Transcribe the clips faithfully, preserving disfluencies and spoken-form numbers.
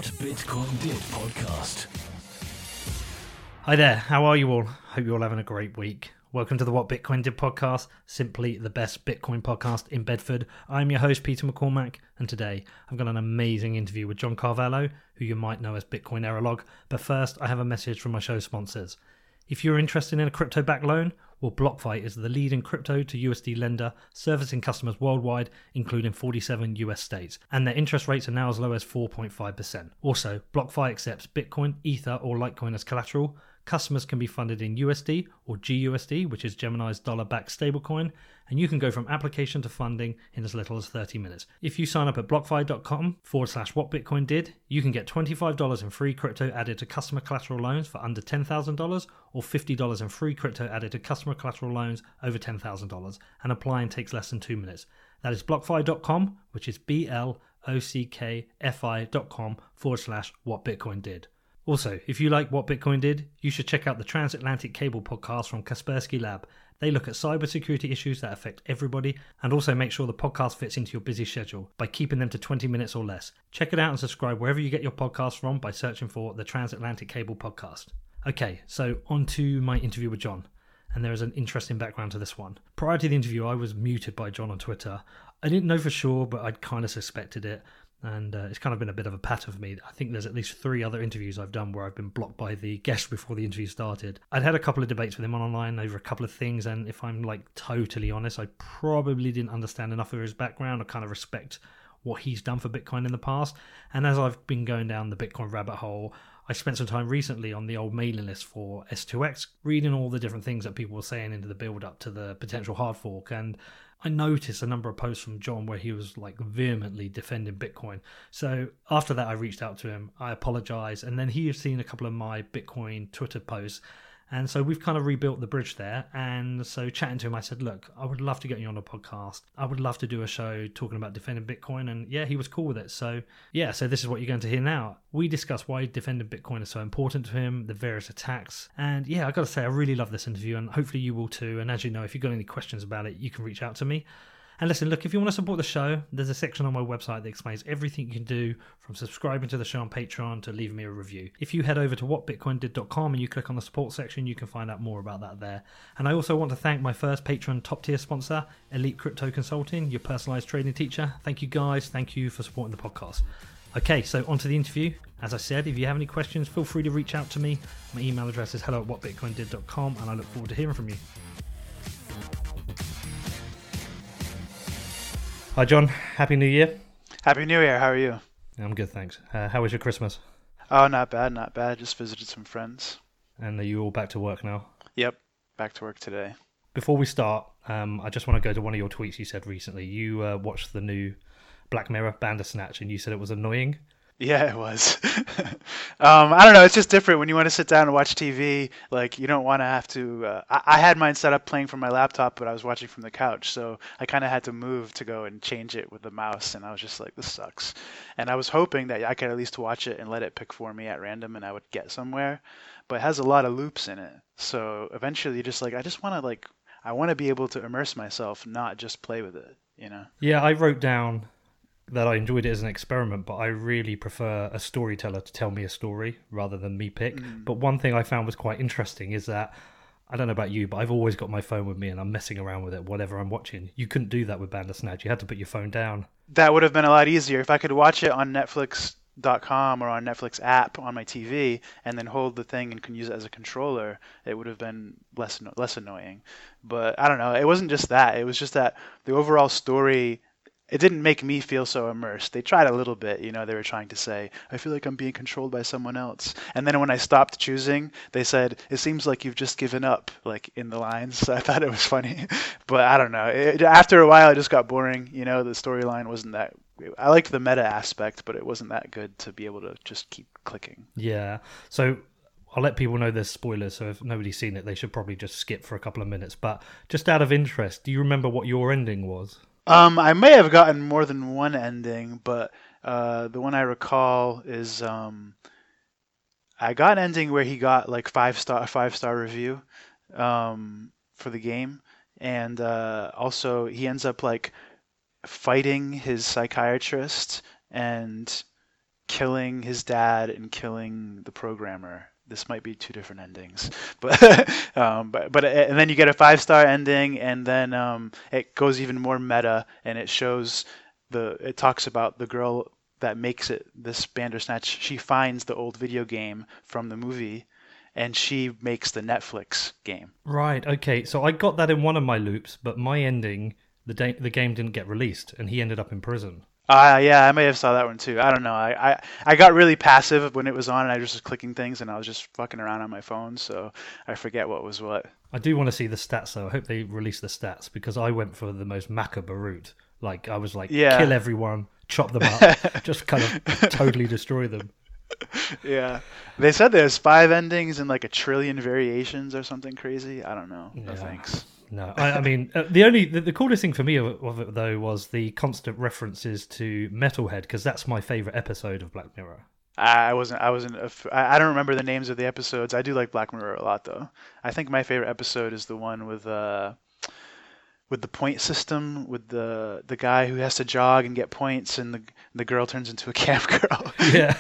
What Bitcoin Did podcast. Hi there, how are you all? Hope you're all having a great week. Welcome to the What Bitcoin Did podcast, simply the best Bitcoin podcast in Bedford. I'm your host, Peter McCormack, and today I've got an amazing interview with John Carvalho, who you might know as Bitcoin Errorlog. But first, I have a message from my show sponsors. If you're interested in a crypto-backed loan, well, BlockFi is the leading crypto to U S D lender, servicing customers worldwide, including forty-seven U S states, and their interest rates are now as low as four point five percent. Also, BlockFi accepts Bitcoin, Ether, or Litecoin as collateral. Customers can be funded in U S D or G U S D, which is Gemini's dollar-backed stablecoin, and you can go from application to funding in as little as thirty minutes. If you sign up at blockfi.com forward slash what Bitcoin did, you can get twenty-five dollars in free crypto added to customer collateral loans for under ten thousand dollars or fifty dollars in free crypto added to customer collateral loans over ten thousand dollars, and applying takes less than two minutes. That is blockfi dot com, which is B L O C K F I dot com forward slash what Bitcoin did. Also, if you like What Bitcoin Did, you should check out the Transatlantic Cable podcast from Kaspersky Lab. They look at cybersecurity issues that affect everybody and also make sure the podcast fits into your busy schedule by keeping them to twenty minutes or less. Check it out and subscribe wherever you get your podcasts from by searching for the Transatlantic Cable podcast. Okay, so on to my interview with John. And there is an interesting background to this one. Prior to the interview, I was muted by John on Twitter. I didn't know for sure, but I'd kind of suspected it. And uh, it's kind of been a bit of a pattern for me. I think there's at least three other interviews I've done where I've been blocked by the guest before the interview started. I'd had a couple of debates with him online over a couple of things, and if I'm like totally honest, I probably didn't understand enough of his background. I kind of respect what he's done for Bitcoin in the past. And as I've been going down the Bitcoin rabbit hole, I spent some time recently on the old mailing list for S two X, reading all the different things that people were saying into the build up to the potential hard fork. And I noticed a number of posts from John where he was like vehemently defending Bitcoin. So after that, I reached out to him. I apologized. And then he had seen a couple of my Bitcoin Twitter posts. And so we've kind of rebuilt the bridge there. And so chatting to him, I said, look, I would love to get you on a podcast. I would love to do a show talking about defending Bitcoin. And yeah, he was cool with it. So yeah, so this is what you're going to hear now. We discuss why defending Bitcoin is so important to him, the various attacks. And yeah, I got to say, I really love this interview and hopefully you will too. And as you know, if you've got any questions about it, you can reach out to me. And listen, look, if you want to support the show, there's a section on my website that explains everything you can do, from subscribing to the show on Patreon to leaving me a review. If you head over to what bitcoin did dot com and you click on the support section, you can find out more about that there. And I also want to thank my first Patreon top tier sponsor, Elite Crypto Consulting, your personalized trading teacher. Thank you guys. Thank you for supporting the podcast. Okay, so on to the interview. As I said, if you have any questions, feel free to reach out to me. My email address is hello at what bitcoin did dot com, and I look forward to hearing from you. Hi John, Happy New Year. Happy New Year, how are you? I'm good, thanks. Uh, how was your Christmas? Oh, not bad, not bad. Just visited some friends. And are you all back to work now? Yep, back to work today. Before we start, um, I just want to go to one of your tweets you said recently. You uh, watched the new Black Mirror Bandersnatch and you said it was annoying. Yeah, it was. um, I don't know. It's just different when you want to sit down and watch T V. Like, you don't want to have to. Uh, I, I had mine set up playing from my laptop, but I was watching from the couch, so I kind of had to move to go and change it with the mouse. And I was just like, this sucks. And I was hoping that I could at least watch it and let it pick for me at random, and I would get somewhere. But it has a lot of loops in it, so eventually, you're just like, I just want to like, I want to be able to immerse myself, not just play with it. You know? Yeah, I wrote down that I enjoyed it as an experiment, but I really prefer a storyteller to tell me a story rather than me pick. Mm. But one thing I found was quite interesting is that, I don't know about you, but I've always got my phone with me and I'm messing around with it, whatever I'm watching. You couldn't do that with Bandersnatch. You had to put your phone down. That would have been a lot easier. If I could watch it on Netflix dot com or on Netflix app on my T V and then hold the thing and can use it as a controller, it would have been less less annoying. But I don't know. It wasn't just that. It was just that the overall story, it didn't make me feel so immersed. They tried a little bit, you know, they were trying to say, I feel like I'm being controlled by someone else. And then when I stopped choosing, they said, it seems like you've just given up, like in the lines. So I thought it was funny. But I don't know. It, after a while, it just got boring. You know, the storyline wasn't that, I liked the meta aspect, but it wasn't that good to be able to just keep clicking. Yeah. So I'll let people know there's spoilers, so if nobody's seen it, they should probably just skip for a couple of minutes. But just out of interest, do you remember what your ending was? Um, I may have gotten more than one ending, but uh, the one I recall is um, I got an ending where he got like five star five star review um, for the game, and uh, also he ends up like fighting his psychiatrist and killing his dad and killing the programmer. This might be two different endings, but um, but but and then you get a five star ending, and then um, it goes even more meta, and it shows the it talks about the girl that makes it this Bandersnatch. She finds the old video game from the movie, and she makes the Netflix game. Right. Okay. So I got that in one of my loops, but my ending, the da- the game didn't get released, and he ended up in prison. Uh, yeah, I may have saw that one too. I don't know. I, I, I got really passive when it was on, and I just was clicking things, and I was just fucking around on my phone, so I forget what was what. I do want to see the stats, though. I hope they release the stats, because I went for the most macabre route. Like, I was like, Yeah. kill everyone, chop them up, just kind of totally destroy them. Yeah, they said there's five endings and like a trillion variations or something crazy. I don't know. No Yeah. thanks. No, I, I mean, uh, the only the, the coolest thing for me of, of it though was the constant references to Metalhead, because that's my favorite episode of Black Mirror. I wasn't. I wasn't. a f- I I don't remember the names of the episodes. I do like Black Mirror a lot, though. I think my favorite episode is the one with uh, with the point system, with the the guy who has to jog and get points, and the the girl turns into a camp girl. Yeah.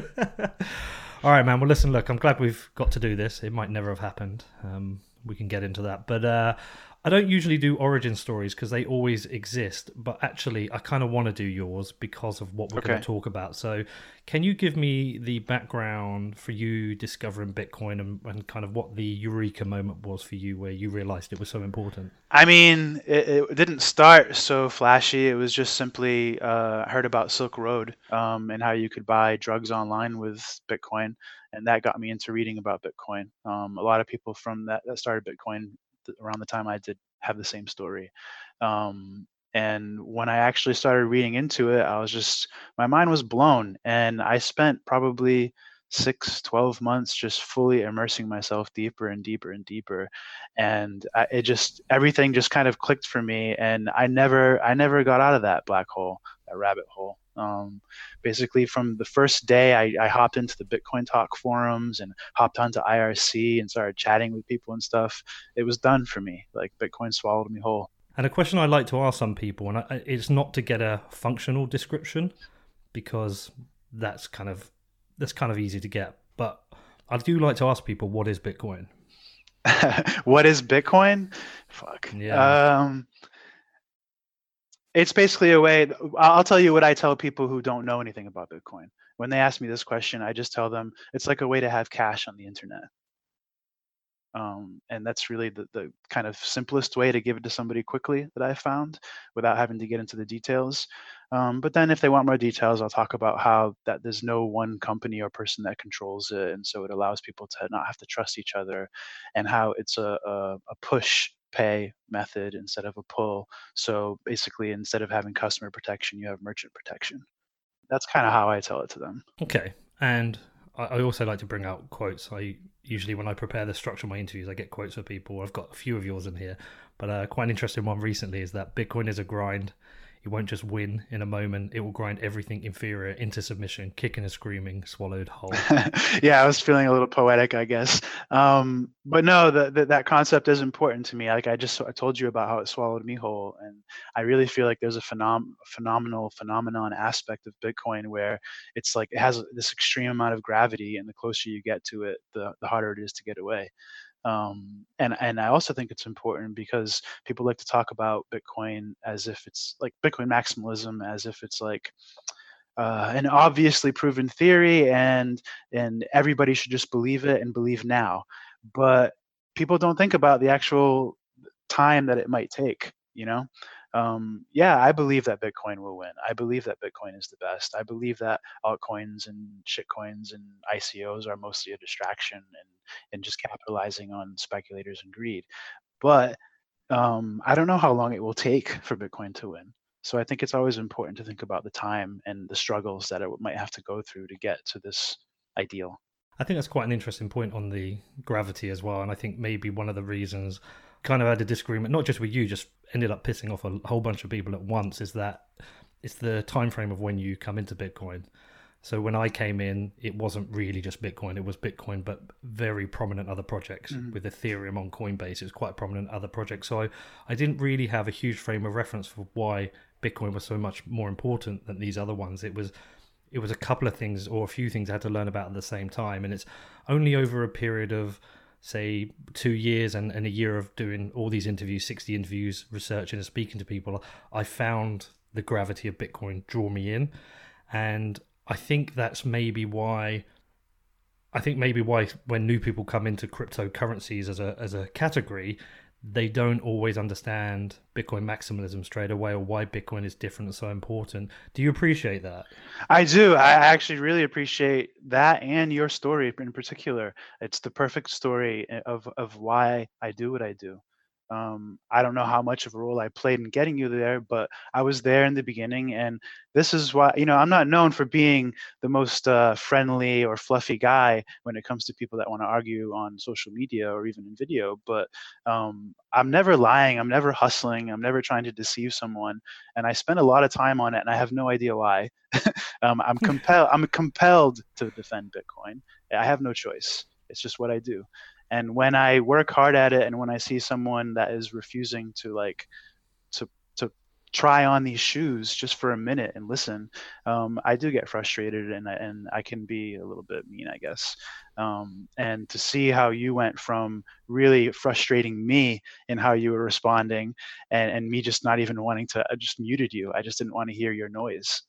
All right, man. Well, listen, look, I'm glad we've got to do this. It might never have happened. Um, we can get into that. But uh, I don't usually do origin stories because they always exist. But actually, I kind of want to do yours because of what we're going Okay. to talk about. So can you give me the background for you discovering Bitcoin and, and kind of what the eureka moment was for you where you realized it was so important? I mean, it, it didn't start so flashy. It was just simply uh, I heard about Silk Road um, and how you could buy drugs online with Bitcoin, and that got me into reading about Bitcoin. Um, a lot of people from that that started Bitcoin th- around the time I did have the same story. Um, and when I actually started reading into it, I was just my mind was blown, and I spent probably six, twelve months just fully immersing myself deeper and deeper and deeper and I, it just everything just kind of clicked for me, and I never I never got out of that black hole, that rabbit hole. Um, basically, from the first day, I, I hopped into the Bitcoin Talk forums and hopped onto I R C and started chatting with people and stuff. It was done for me. Like Bitcoin swallowed me whole. And a question I like to ask some people, and I, it's not to get a functional description because that's kind of that's kind of easy to get, but I do like to ask people, what is Bitcoin? What is Bitcoin? Fuck. Yeah. Um, it's basically a way. I'll tell you what I tell people who don't know anything about Bitcoin. When they ask me this question, I just tell them it's like a way to have cash on the internet. Um, and that's really the, the kind of simplest way to give it to somebody quickly that I found without having to get into the details. Um, but then if they want more details, I'll talk about how that there's no one company or person that controls it. And so it allows people to not have to trust each other, and how it's a, a, a push pay method instead of a pull. So basically, instead of having customer protection, you have merchant protection. That's kind of how I tell it to them. Okay. And I I also like to bring out quotes. I usually, when I prepare the structure of my interviews, I get quotes for people. I've got a few of yours in here, but uh, quite an interesting one recently is that Bitcoin is a grind. It won't just win in a moment. It will grind everything inferior into submission, kicking and screaming, swallowed whole. Yeah, I was feeling a little poetic, I guess. Um, but no, the, the, that concept is important to me. Like I just I told you about how it swallowed me whole, and I really feel like there's a phenom- phenomenal phenomenon aspect of Bitcoin where it's like it has this extreme amount of gravity, and the closer you get to it, the the harder it is to get away. Um, and and I also think it's important because people like to talk about Bitcoin as if it's like Bitcoin maximalism, as if it's like uh, an obviously proven theory, and and everybody should just believe it and believe now. But people don't think about the actual time that it might take. You know, um, yeah, I believe that Bitcoin will win. I believe that Bitcoin is the best. I believe that altcoins and shitcoins and I C Os are mostly a distraction and and just capitalizing on speculators and greed. But um, I don't know how long it will take for Bitcoin to win. So I think it's always important to think about the time and the struggles that it might have to go through to get to this ideal. I think that's quite an interesting point on the gravity as well. And I think maybe one of the reasons kind of had a disagreement, not just with you, just ended up pissing off a whole bunch of people at once, is that it's the time frame of when you come into Bitcoin. So when I came in, it wasn't really just Bitcoin. It was Bitcoin, but very prominent other projects. Mm-hmm. With Ethereum on Coinbase, it was quite prominent other projects. So I, I didn't really have a huge frame of reference for why Bitcoin was so much more important than these other ones. It was it was a couple of things or a few things I had to learn about at the same time. And it's only over a period of, say, two years and, and a year of doing all these interviews, sixty interviews, researching and speaking to people, I found the gravity of Bitcoin draw me in. And I think that's maybe why, I think maybe why when new people come into cryptocurrencies as a as a category, they don't always understand Bitcoin maximalism straight away, or why Bitcoin is different and so important. Do you appreciate that? I do. I actually really appreciate that, and your story in particular. It's the perfect story of of why I do what I do. Um, I don't know how much of a role I played in getting you there, but I was there in the beginning, and this is why, you know, I'm not known for being the most uh, friendly or fluffy guy when it comes to people that want to argue on social media or even in video. But um, I'm never lying. I'm never hustling. I'm never trying to deceive someone, and I spend a lot of time on it, and I have no idea why. um, I'm compelled. I'm compelled to defend Bitcoin. I have no choice. It's just what I do. And when I work hard at it, and when I see someone that is refusing to like to to try on these shoes just for a minute and listen, um, I do get frustrated, and I, and I can be a little bit mean, I guess. Um, and to see how you went from really frustrating me in how you were responding, and, and me just not even wanting to, I just muted you. I just didn't want to hear your noise.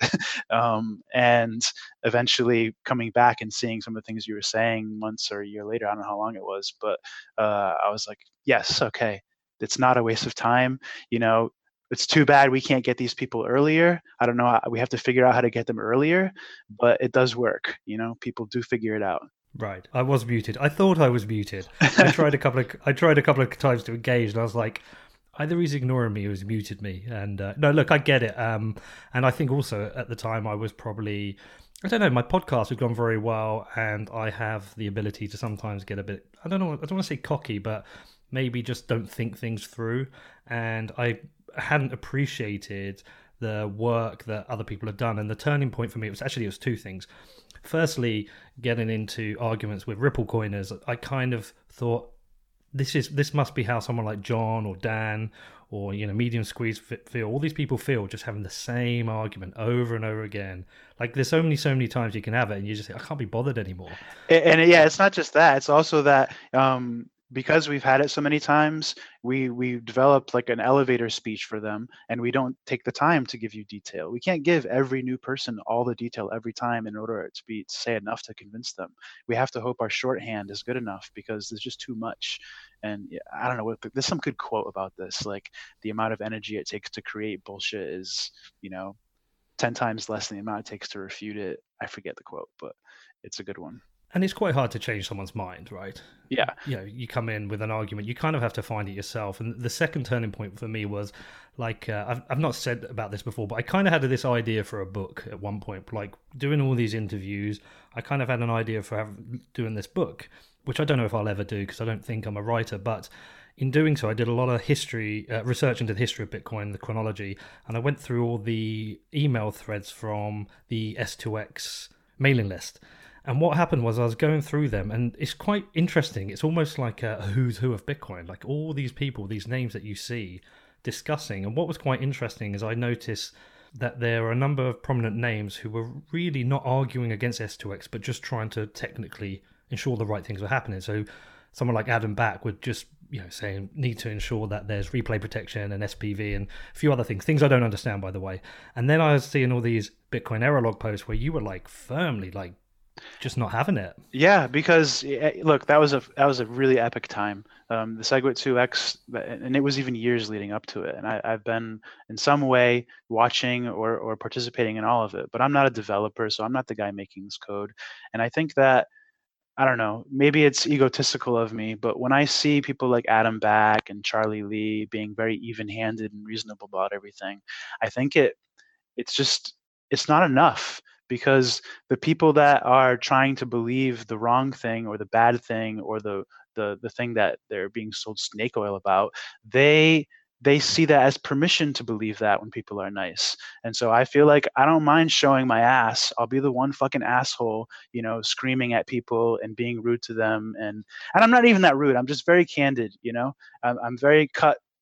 um, and eventually coming back and seeing some of the things you were saying months or a year later, I don't know how long it was, but uh, I was like, yes, okay, it's not a waste of time. You know, it's too bad we can't get these people earlier. I don't know. how- We have to figure out how to get them earlier, but it does work. You know, people do figure it out. Right. I was muted. I thought I was muted. I tried a couple of I tried a couple of times to engage, and I was like, either he's ignoring me or he's muted me. And uh, no, look, I get it. Um, and I think also at the time I was probably, I don't know, my podcast had gone very well, and I have the ability to sometimes get a bit, I don't know, I don't want to say cocky, but maybe just don't think things through. And I hadn't appreciated the work that other people had done. And the turning point for me, it was actually, it was two things. Firstly, getting into arguments with Ripple coiners, I kind of thought, this is this must be how someone like John or Dan or, you know, Medium Squeeze feel. All these people feel just having the same argument over and over again. Like, there's so many, so many times you can have it, and you just say, I can't be bothered anymore. And, and yeah, it's not just that. It's also that um, because we've had it so many times, we we developed like an elevator speech for them, and we don't take the time to give you detail. We can't give every new person all the detail every time in order to be to say enough to convince them. We have to hope our shorthand is good enough, because there's just too much. And yeah, I don't know what, there's some good quote about this, like the amount of energy it takes to create bullshit is, you know, ten times less than the amount it takes to refute it. I forget the quote, but it's a good one. And it's quite hard to change someone's mind, right? Yeah. You know, you come in with an argument, you kind of have to find it yourself. And the second turning point for me was, like, uh, I've, I've not said about this before, but I kind of had this idea for a book at one point, like doing all these interviews. I kind of had an idea for having, doing this book, which I don't know if I'll ever do, because I don't think I'm a writer. But in doing so, I did a lot of history, uh, research into the history of Bitcoin, the chronology, and I went through all the email threads from the S two X mailing list. And what happened was I was going through them, and it's quite interesting. It's almost like a who's who of Bitcoin, like all these people, these names that you see discussing. And what was quite interesting is I noticed that there are a number of prominent names who were really not arguing against S two X, but just trying to technically ensure the right things were happening. So someone like Adam Back would just, you know, saying need to ensure that there's replay protection and S P V and a few other things, things I don't understand, by the way. And then I was seeing all these Bitcoin error log posts where you were like firmly like, just not having it. Yeah, because look, that was a that was a really epic time. Um, the SegWit two X, and it was even years leading up to it. And I, I've been in some way watching or or participating in all of it. But I'm not a developer, so I'm not the guy making this code. And I think that, I don't know, maybe it's egotistical of me, but when I see people like Adam Back and Charlie Lee being very even-handed and reasonable about everything, I think it it's just it's not enough. Because the people that are trying to believe the wrong thing or the bad thing or the the the thing that they're being sold snake oil about, they they see that as permission to believe that when people are nice. And so I feel like I don't mind showing my ass. I'll be the one fucking asshole, you know, screaming at people and being rude to them. And and I'm not even that rude. I'm just very candid, you know. I'm, I'm very cut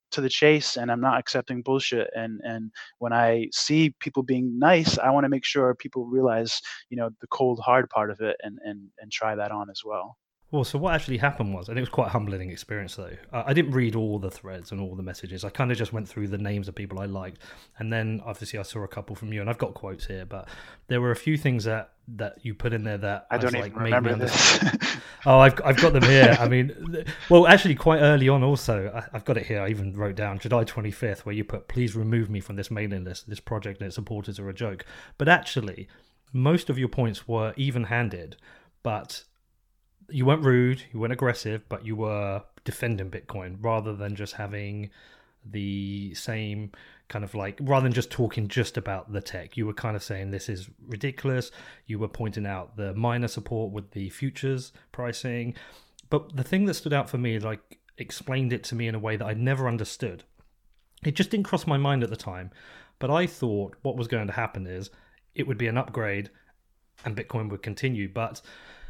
to the chase, and I'm not accepting bullshit. And and when I see people being nice, I want to make sure people realize, you know, the cold hard part of it, and and and try that on as well. Well, so what actually happened was, and it was quite a humbling experience though, uh, I didn't read all the threads and all the messages. I kind of just went through the names of people I liked, and then obviously I saw a couple from you, and I've got quotes here, but there were a few things that, that you put in there that I, I don't was, even like, remember made me this. Oh, I've I've got them here. I mean, th- well, actually, quite early on, also, I, I've got it here. I even wrote down July twenty-fifth, where you put, "Please remove me from this mailing list. This project and its supporters are a joke." But actually, most of your points were even-handed, but you weren't rude, you weren't aggressive, but you were defending Bitcoin rather than just having the same kind of like, rather than just talking just about the tech. You were kind of saying this is ridiculous. You were pointing out the miner support with the futures pricing. But the thing that stood out for me, like, explained it to me in a way that I never understood. It just didn't cross my mind at the time. But I thought what was going to happen is it would be an upgrade and Bitcoin would continue. But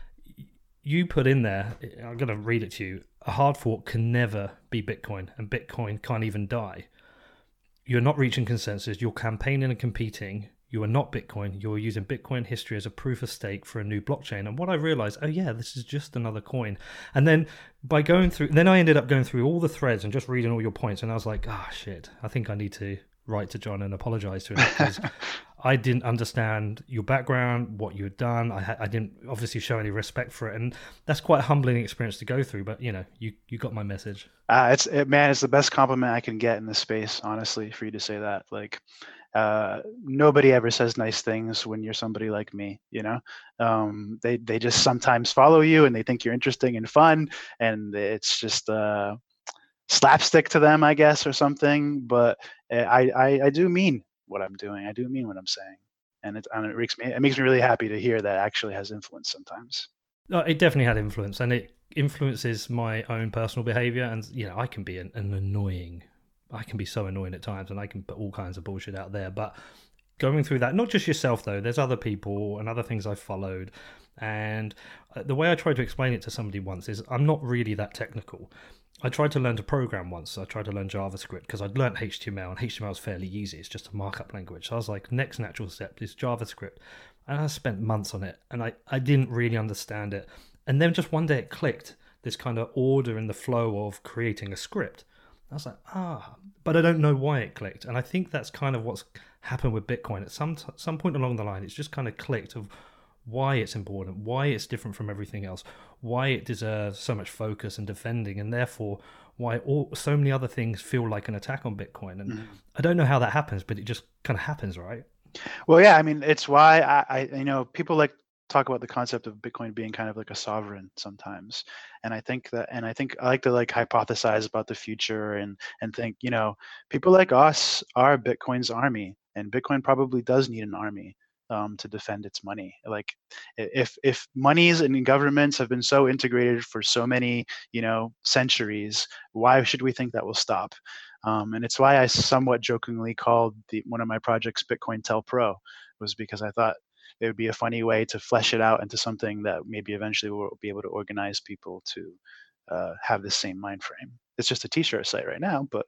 you put in there, I'm going to read it to you, a hard fork can never be Bitcoin, and Bitcoin can't even die. You're not reaching consensus, you're campaigning and competing, you are not Bitcoin, you're using Bitcoin history as a proof of stake for a new blockchain. And what I realized, oh yeah, this is just another coin. And then by going through, then I ended up going through all the threads and just reading all your points, and I was like, ah, oh, shit, I think I need to write to John and apologize to him, because I didn't understand your background, what you had done. I, ha- I didn't obviously show any respect for it, and that's quite a humbling experience to go through. But you know, you, you got my message. Uh, it's it, man, it's the best compliment I can get in this space, honestly, for you to say that. Like, uh, nobody ever says nice things when you're somebody like me. You know, um, they they just sometimes follow you and they think you're interesting and fun, and it's just uh, slapstick to them, I guess, or something. But I, I I do mean what I'm doing. I do mean what I'm saying, and it and it makes me it makes me really happy to hear that actually has influence sometimes. No, it definitely had influence, and it influences my own personal behavior. And you know, I can be an, an annoying, I can be so annoying at times, and I can put all kinds of bullshit out there. But going through that, not just yourself though, there's other people and other things I've followed. And the way I tried to explain it to somebody once is, I'm not really that technical. I tried to learn to program once. I tried to learn JavaScript because I'd learned H T M L, and H T M L is fairly easy. It's just a markup language. So I was like, next natural step is JavaScript. And I spent months on it, and I, I didn't really understand it. And then just one day it clicked, this kind of order in the flow of creating a script. I was like, ah, but I don't know why it clicked. And I think that's kind of what's happened with Bitcoin. At some some point along the line, it's just kind of clicked of why it's important, why it's different from everything else, why it deserves so much focus and defending, and therefore why all so many other things feel like an attack on Bitcoin. And mm. I don't know how that happens, but it just kind of happens, right? Well, yeah, I mean, it's why I, I you know, people like talk about the concept of Bitcoin being kind of like a sovereign sometimes. And I think that, and I think I like to like hypothesize about the future and, and think, you know, people like us are Bitcoin's army, and Bitcoin probably does need an army um, to defend its money. Like if, if monies and governments have been so integrated for so many, you know, centuries, why should we think that will stop? Um, and it's why I somewhat jokingly called the, one of my projects Bitcoin Tel Pro, was because I thought it would be a funny way to flesh it out into something that maybe eventually will be able to organize people to uh, have the same mind frame. It's just a t-shirt site right now, but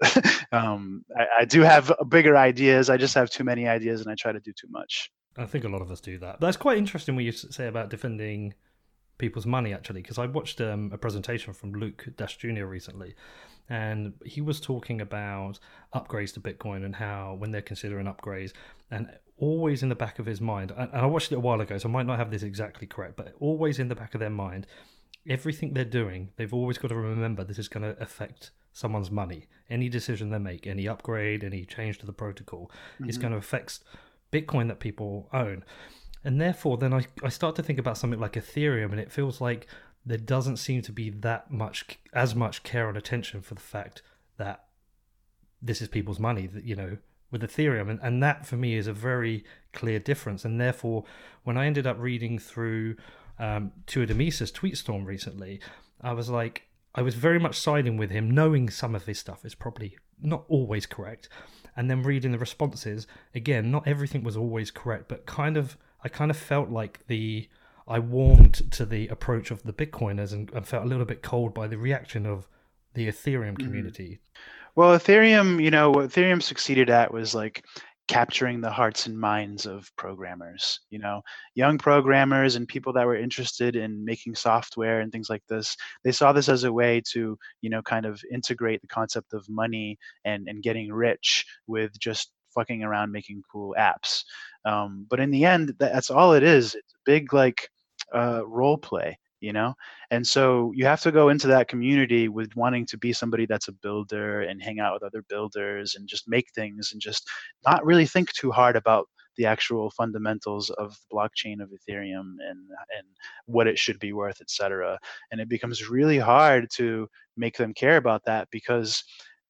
um, I, I do have bigger ideas. I just have too many ideas, and I try to do too much. I think a lot of us do that. That's quite interesting what you say about defending people's money, actually, because I watched um, a presentation from Luke Dash Junior recently, and he was talking about upgrades to Bitcoin and how when they're considering upgrades, and always in the back of his mind, and I watched it a while ago, so I might not have this exactly correct, but always in the back of their mind, everything they're doing, they've always got to remember this is going to affect someone's money. Any decision they make, any upgrade, any change to the protocol, mm-hmm. is going to affect Bitcoin that people own. And therefore, then I, I start to think about something like Ethereum, and it feels like there doesn't seem to be that much, as much care and attention for the fact that this is people's money, that, you know, with Ethereum. And, and that for me is a very clear difference. And therefore, when I ended up reading through um, Tuodemis's tweet storm recently, I was like, I was very much siding with him, knowing some of his stuff is probably not always correct. And then reading the responses, again, not everything was always correct, but kind of, I kind of felt like the, I warmed to the approach of the Bitcoiners and, and felt a little bit cold by the reaction of the Ethereum community. Mm-hmm. Well, Ethereum, you know, what Ethereum succeeded at was like capturing the hearts and minds of programmers, you know, young programmers and people that were interested in making software and things like this. They saw this as a way to, you know, kind of integrate the concept of money and, and getting rich with just fucking around making cool apps. Um, but in the end, that's all it is. It's a big like uh, role play, you know? And so you have to go into that community with wanting to be somebody that's a builder and hang out with other builders and just make things and just not really think too hard about the actual fundamentals of the blockchain of Ethereum and and what it should be worth, et cetera. And it becomes really hard to make them care about that because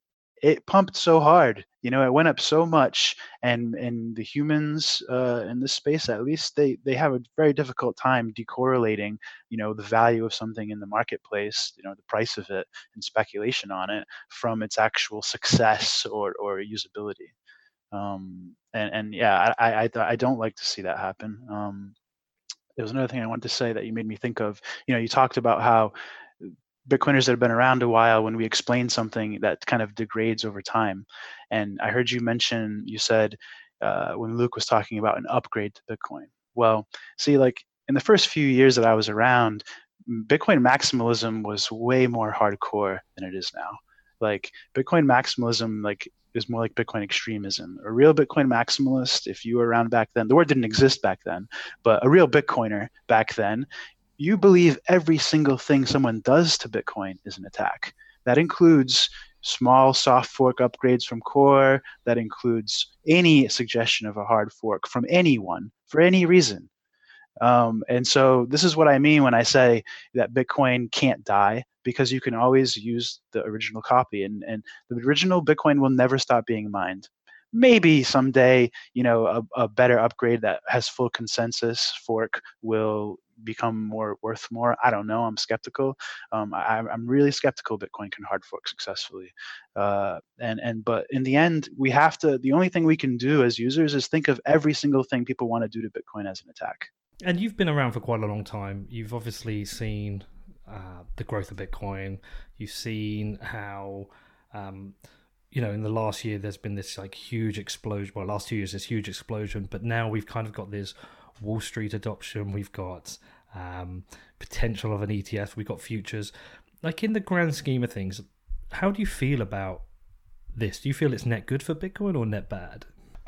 it pumped so hard, you know, it went up so much, and and the humans uh, in this space, at least, they they have a very difficult time decorrelating, you know, the value of something in the marketplace, you know, the price of it and speculation on it from its actual success or or usability. Um, and and yeah, I I I I don't like to see that happen. Um, there was another thing I wanted to say that you made me think of. You know, you talked about how Bitcoiners that have been around a while, when we explain something that kind of degrades over time. And I heard you mention, you said uh, when Luke was talking about an upgrade to Bitcoin. Well, see, like in the first few years that I was around, Bitcoin maximalism was way more hardcore than it is now. Like Bitcoin maximalism, like is more like Bitcoin extremism. A real Bitcoin maximalist, if you were around back then, the word didn't exist back then, but a real Bitcoiner back then, you believe every single thing someone does to Bitcoin is an attack. That includes small soft fork upgrades from Core. That includes any suggestion of a hard fork from anyone for any reason. Um, and so this is what I mean when I say that Bitcoin can't die, because you can always use the original copy, and, and the original Bitcoin will never stop being mined. Maybe someday, you know, a, a better upgrade that has full consensus fork will become more worth more. I don't know. I'm skeptical. Um, I, I'm really skeptical Bitcoin can hard fork successfully. Uh, and and but in the end, we have to. The only thing we can do as users is think of every single thing people want to do to Bitcoin as an attack. And you've been around for quite a long time. You've obviously seen uh, the growth of Bitcoin. You've seen how, um, you know, in the last year there's been this like huge explosion. Well, last two years this huge explosion, but now we've kind of got this Wall Street adoption. We've got um, potential of an E T F. We've got futures. Like in the grand scheme of things, how do you feel about this? Do you feel it's net good for Bitcoin or net bad?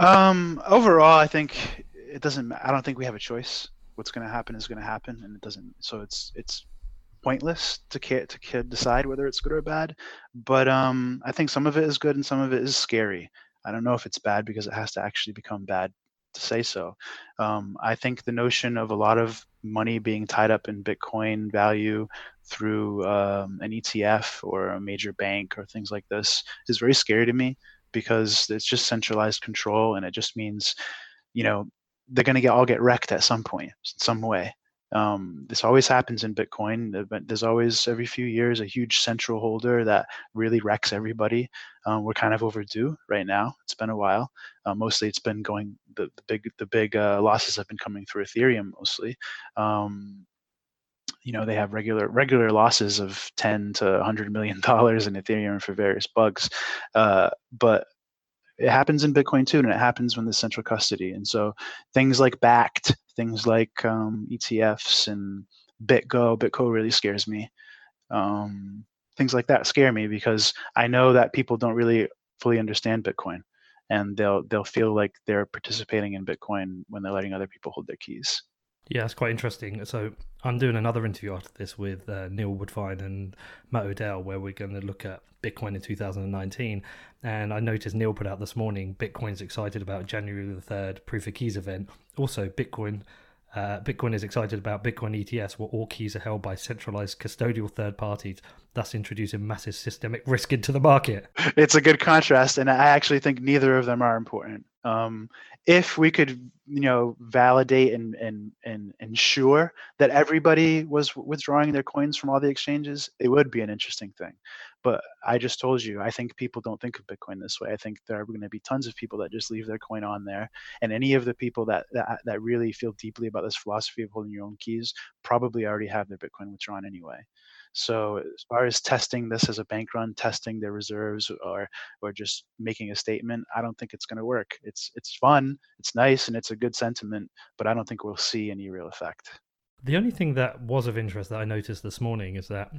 Um, overall, I think it doesn't. I don't think we have a choice. What's going to happen is going to happen, and it doesn't. So it's it's pointless to to to decide whether it's good or bad. But um, I think some of it is good and some of it is scary. I don't know if it's bad because it has to actually become bad to say so. Um, I think the notion of a lot of money being tied up in Bitcoin value through um, an E T F or a major bank or things like this is very scary to me, because it's just centralized control, and it just means, you know, they're going to get all get wrecked at some point, some way. Um, this always happens in Bitcoin. There's always, every few years, a huge central holder that really wrecks everybody. Um, we're kind of overdue right now. It's been a while. Uh, mostly, it's been going. The, the big, the big uh, losses have been coming through Ethereum mostly. Um, you know, they have regular regular losses of ten to one hundred million dollars in Ethereum for various bugs, uh, but it happens in Bitcoin too, and it happens when there's central custody. And so things like Backed, things like um, E T Fs and BitGo, BitGo really scares me. Um, things like that scare me because I know that people don't really fully understand Bitcoin, and they'll they'll feel like they're participating in Bitcoin when they're letting other people hold their keys. Yeah, it's quite interesting. So I'm doing another interview after this with uh, Neil Woodfine and Matt Odell, where we're going to look at Bitcoin in two thousand nineteen. And I noticed Neil put out this morning, Bitcoin's excited about January the third Proof of Keys event. Also, Bitcoin uh, Bitcoin is excited about Bitcoin E T Fs, where all keys are held by centralized custodial third parties, thus introducing massive systemic risk into the market. It's a good contrast, and I actually think neither of them are important. Um, if we could, you know, validate and, and, and ensure that everybody was withdrawing their coins from all the exchanges, it would be an interesting thing. But I just told you, I think people don't think of Bitcoin this way. I think there are going to be tons of people that just leave their coin on there. And any of the people that, that, that really feel deeply about this philosophy of holding your own keys probably already have their Bitcoin withdrawn anyway. So as far as testing this as a bank run, testing their reserves, or or just making a statement, I don't think it's going to work. It's it's fun, it's nice, and it's a good sentiment, but I don't think we'll see any real effect. The only thing that was of interest that I noticed this morning is that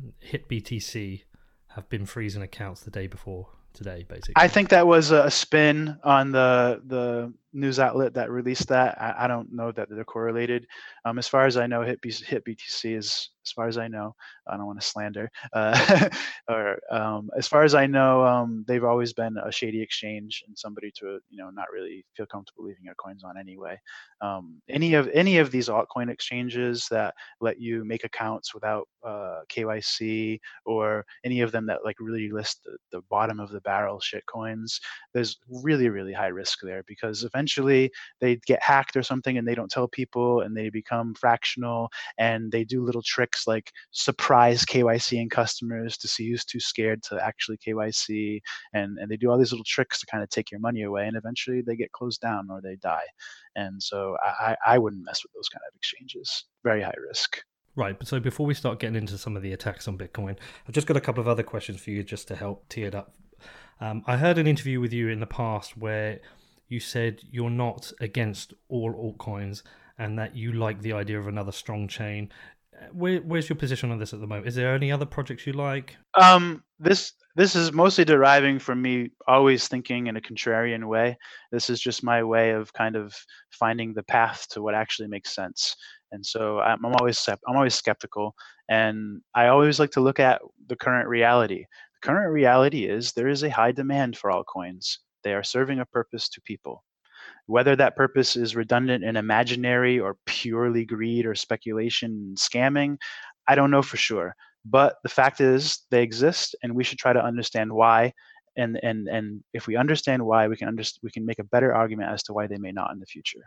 HitBTC have been freezing accounts the day before today, basically. I think that was a spin on the the news outlet that released that. I, I don't know that they're correlated. Um, as far as I know, HitBTC is, as far as I know, I don't want to slander. Uh, or um, as far as I know, um, they've always been a shady exchange and somebody to you know not really feel comfortable leaving your coins on anyway. Um, any of any of these altcoin exchanges that let you make accounts without uh, K Y C, or any of them that like really list the, the bottom of the barrel shit coins, there's really really high risk there, because eventually they get hacked or something and they don't tell people and they become fractional, and they do little tricks like surprise KYCing customers to see who's too scared to actually K Y C, and, and they do all these little tricks to kind of take your money away, and eventually they get closed down or they die. And so I, I wouldn't mess with those kind of exchanges. Very high risk. Right, but so before we start getting into some of the attacks on Bitcoin, I've just got a couple of other questions for you just to help tee it up. Um, I heard an interview with you in the past where you said you're not against all altcoins and that you like the idea of another strong chain. Where, where's your position on this at the moment? Is there any other projects you like? Um, this this is mostly deriving from me always thinking in a contrarian way. This is just my way of kind of finding the path to what actually makes sense. And so I'm, I'm always I'm always skeptical, and I always like to look at the current reality. The current reality is there is a high demand for altcoins. They are serving a purpose to people. Whether that purpose is redundant and imaginary or purely greed or speculation and scamming, I don't know for sure. But the fact is they exist, and we should try to understand why. And and and if we understand why, we can understand, we can make a better argument as to why they may not in the future.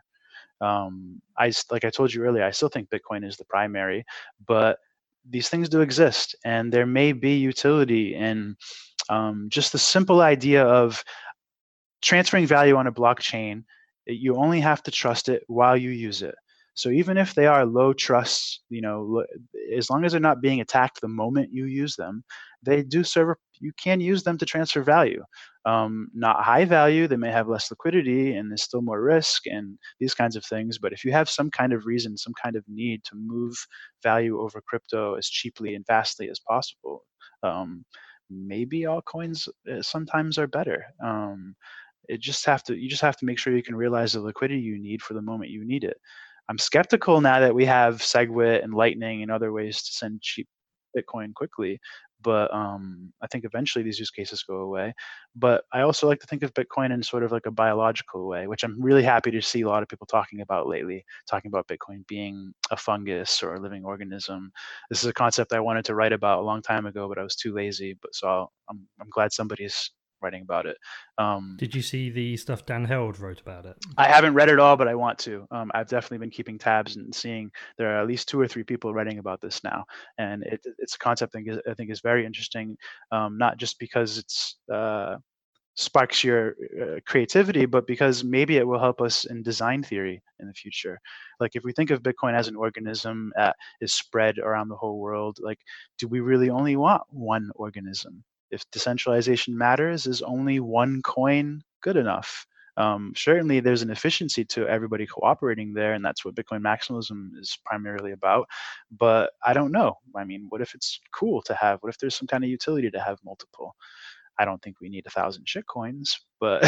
Um, I like I told you earlier, I still think Bitcoin is the primary, but these things do exist, and there may be utility in um, just the simple idea of transferring value on a blockchain. You only have to trust it while you use it. So even if they are low trust, you know, as long as they're not being attacked the moment you use them, they do serve. You can use them to transfer value. Um, not high value, they may have less liquidity and there's still more risk and these kinds of things. But if you have some kind of reason, some kind of need to move value over crypto as cheaply and fastly as possible, um, maybe altcoins sometimes are better. Um, it just have to you just have to make sure you can realize the liquidity you need for the moment you need it. I'm skeptical now that we have SegWit and Lightning and other ways to send cheap Bitcoin quickly, but um, I think eventually these use cases go away. But I also like to think of Bitcoin in sort of like a biological way, which I'm really happy to see a lot of people talking about lately, talking about Bitcoin being a fungus or a living organism. This is a concept I wanted to write about a long time ago, but I was too lazy. But so I'll, I'm I'm glad somebody's writing about it. Um, Did you see the stuff Dan Held wrote about it? I haven't read it all, but I want to. Um, I've definitely been keeping tabs and seeing there are at least two or three people writing about this now, and it, it's a concept I think, is, I think is very interesting. Um, not just because it's uh, sparks your uh, creativity, but because maybe it will help us in design theory in the future. Like if we think of Bitcoin as an organism that is spread around the whole world, like do we really only want one organism? If decentralization matters, is only one coin good enough? Um, certainly, there's an efficiency to everybody cooperating there, and that's what Bitcoin maximalism is primarily about. But I don't know. I mean, what if it's cool to have? What if there's some kind of utility to have multiple? I don't think we need a thousand shitcoins, but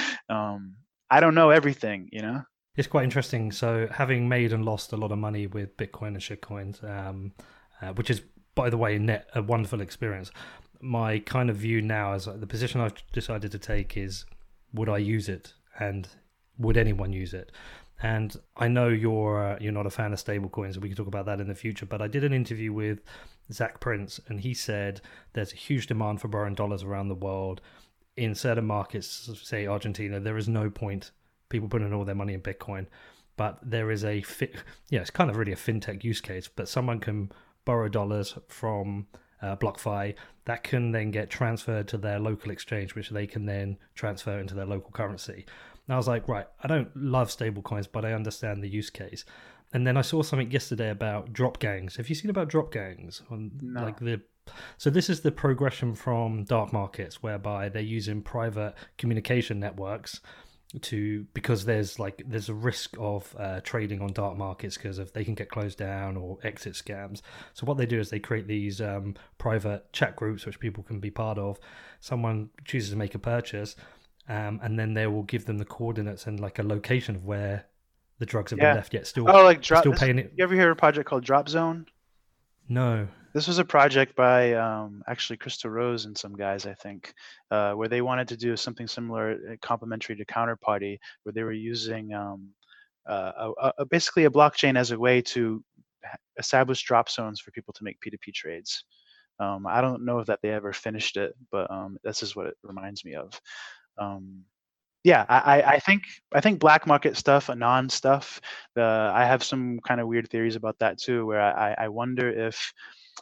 um, I don't know everything, you know? It's quite interesting. So having made and lost a lot of money with Bitcoin and shitcoins, um, uh, which is, by the way, net a wonderful experience. My kind of view now is the position I've decided to take is, would I use it and would anyone use it? And I know you're uh, you're not a fan of stablecoins, and we can talk about that in the future, but I did an interview with Zach Prince, and he said there's a huge demand for borrowing dollars around the world. In certain markets, say Argentina, there is no point people putting all their money in Bitcoin, but there is a, fi- yeah, it's kind of really a fintech use case, but someone can borrow dollars from Uh, BlockFi that can then get transferred to their local exchange, which they can then transfer into their local currency. And I was like, right, I don't love stable coins, but I understand the use case. And then I saw something yesterday about drop gangs. Have you seen about drop gangs? On No. like the so this is the progression from dark markets, whereby they're using private communication networks to because there's like there's a risk of uh, trading on dark markets because of they can get closed down or exit scams. So what they do is they create these um, private chat groups which people can be part of. Someone chooses to make a purchase, um, and then they will give them the coordinates and like a location of where the drugs have Yeah. been left. Yet still, Oh, like drop. still This, paying it. you ever hear of a project called Drop Zone? No. This was a project by um, actually Krista Rose and some guys, I think, uh, where they wanted to do something similar, uh, complementary to Counterparty, where they were using um, uh, a, a, basically a blockchain as a way to ha- establish drop zones for people to make P two P trades. Um, I don't know if that they ever finished it, but um, this is what it reminds me of. Um, yeah, I, I I think I think black market stuff, anon stuff. The I have some kind of weird theories about that too, where I, I wonder if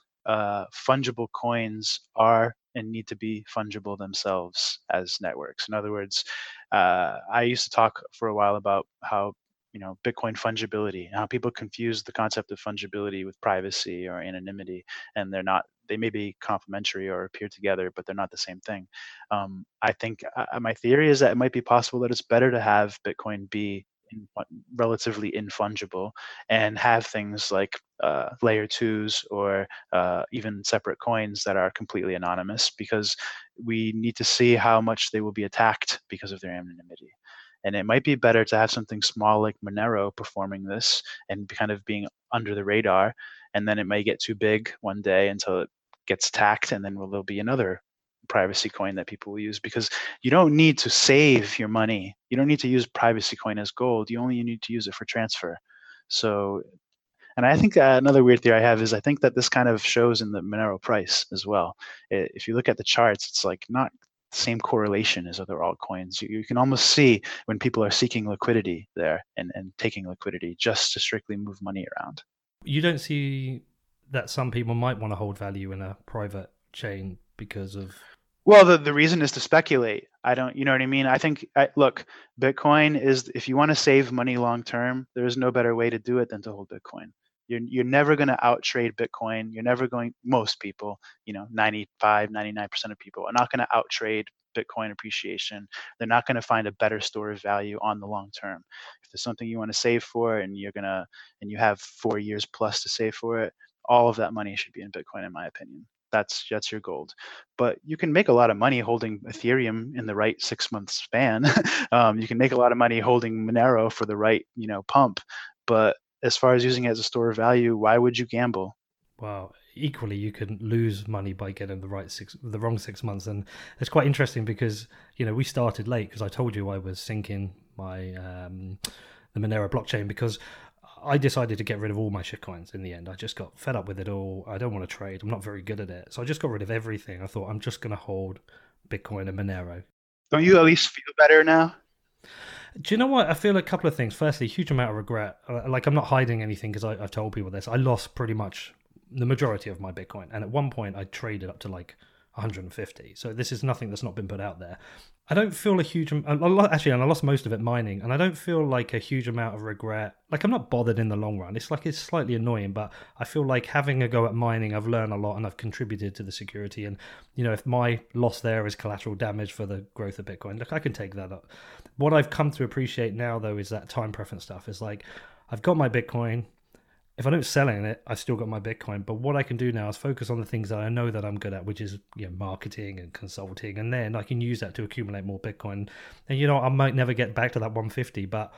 uh, fungible coins are and need to be fungible themselves as networks. In other words, uh, I used to talk for a while about how you know Bitcoin fungibility, and how people confuse the concept of fungibility with privacy or anonymity, and they're not. They may be complementary or appear together, but they're not the same thing. Um, I think uh, my theory is that it might be possible that it's better to have Bitcoin be in, relatively infungible and have things like uh, layer twos or uh, even separate coins that are completely anonymous, because we need to see how much they will be attacked because of their anonymity. And it might be better to have something small like Monero performing this and kind of being under the radar, and then it may get too big one day until it gets attacked, and then will there'll be another privacy coin that people will use, because you don't need to save your money. You don't need to use privacy coin as gold. You only need to use it for transfer. So, and I think uh, another weird theory I have is I think that this kind of shows in the Monero price as well. I- If you look at the charts, it's like not the same correlation as other altcoins. You, you can almost see when people are seeking liquidity there and, and taking liquidity just to strictly move money around. You don't see that some people might want to hold value in a private chain because of Well, the, the reason is to speculate. I don't, you know what I mean? I think, I, look, Bitcoin is, if you want to save money long term, there is no better way to do it than to hold Bitcoin. You're, you're never going to out trade Bitcoin. You're never going, most people, you know, ninety-five, ninety-nine percent of people are not going to out trade Bitcoin appreciation. They're not going to find a better store of value on the long term. If there's something you want to save for and you're going to, and you have four years plus to save for it, all of that money should be in Bitcoin, in my opinion. That's that's your gold. But you can make a lot of money holding Ethereum in the right six month span. um, you can make a lot of money holding Monero for the right, you know, pump. But as far as using it as a store of value, why would you gamble? Wow. Equally, you can lose money by getting the right six, the wrong six months, and it's quite interesting because you know we started late because I told you I was syncing my um, the Monero blockchain because I decided to get rid of all my shitcoins in the end. I just got fed up with it all. I don't want to trade. I'm not very good at it, so I just got rid of everything. I thought I'm just going to hold Bitcoin and Monero. Don't you at least feel better now? Do you know what? I feel a couple of things. Firstly, huge amount of regret. Uh, Like I'm not hiding anything because I've told people this. I lost pretty much the majority of my Bitcoin, and at one point I traded up to like one hundred fifty. So this is nothing that's not been put out there. I don't feel a huge amount. Actually, and I lost most of it mining, and I don't feel like a huge amount of regret. Like I'm not bothered in the long run. It's like it's slightly annoying, but I feel like having a go at mining, I've learned a lot and I've contributed to the security. And you know, if my loss there is collateral damage for the growth of Bitcoin, look, I can take that up. What I've come to appreciate now, though, is that time preference stuff. It's like I've got my Bitcoin. If I don't sell in it, I've still got my Bitcoin. But what I can do now is focus on the things that I know that I'm good at, which is you know, marketing and consulting. And then I can use that to accumulate more Bitcoin. And, you know, I might never get back to that one hundred fifty, but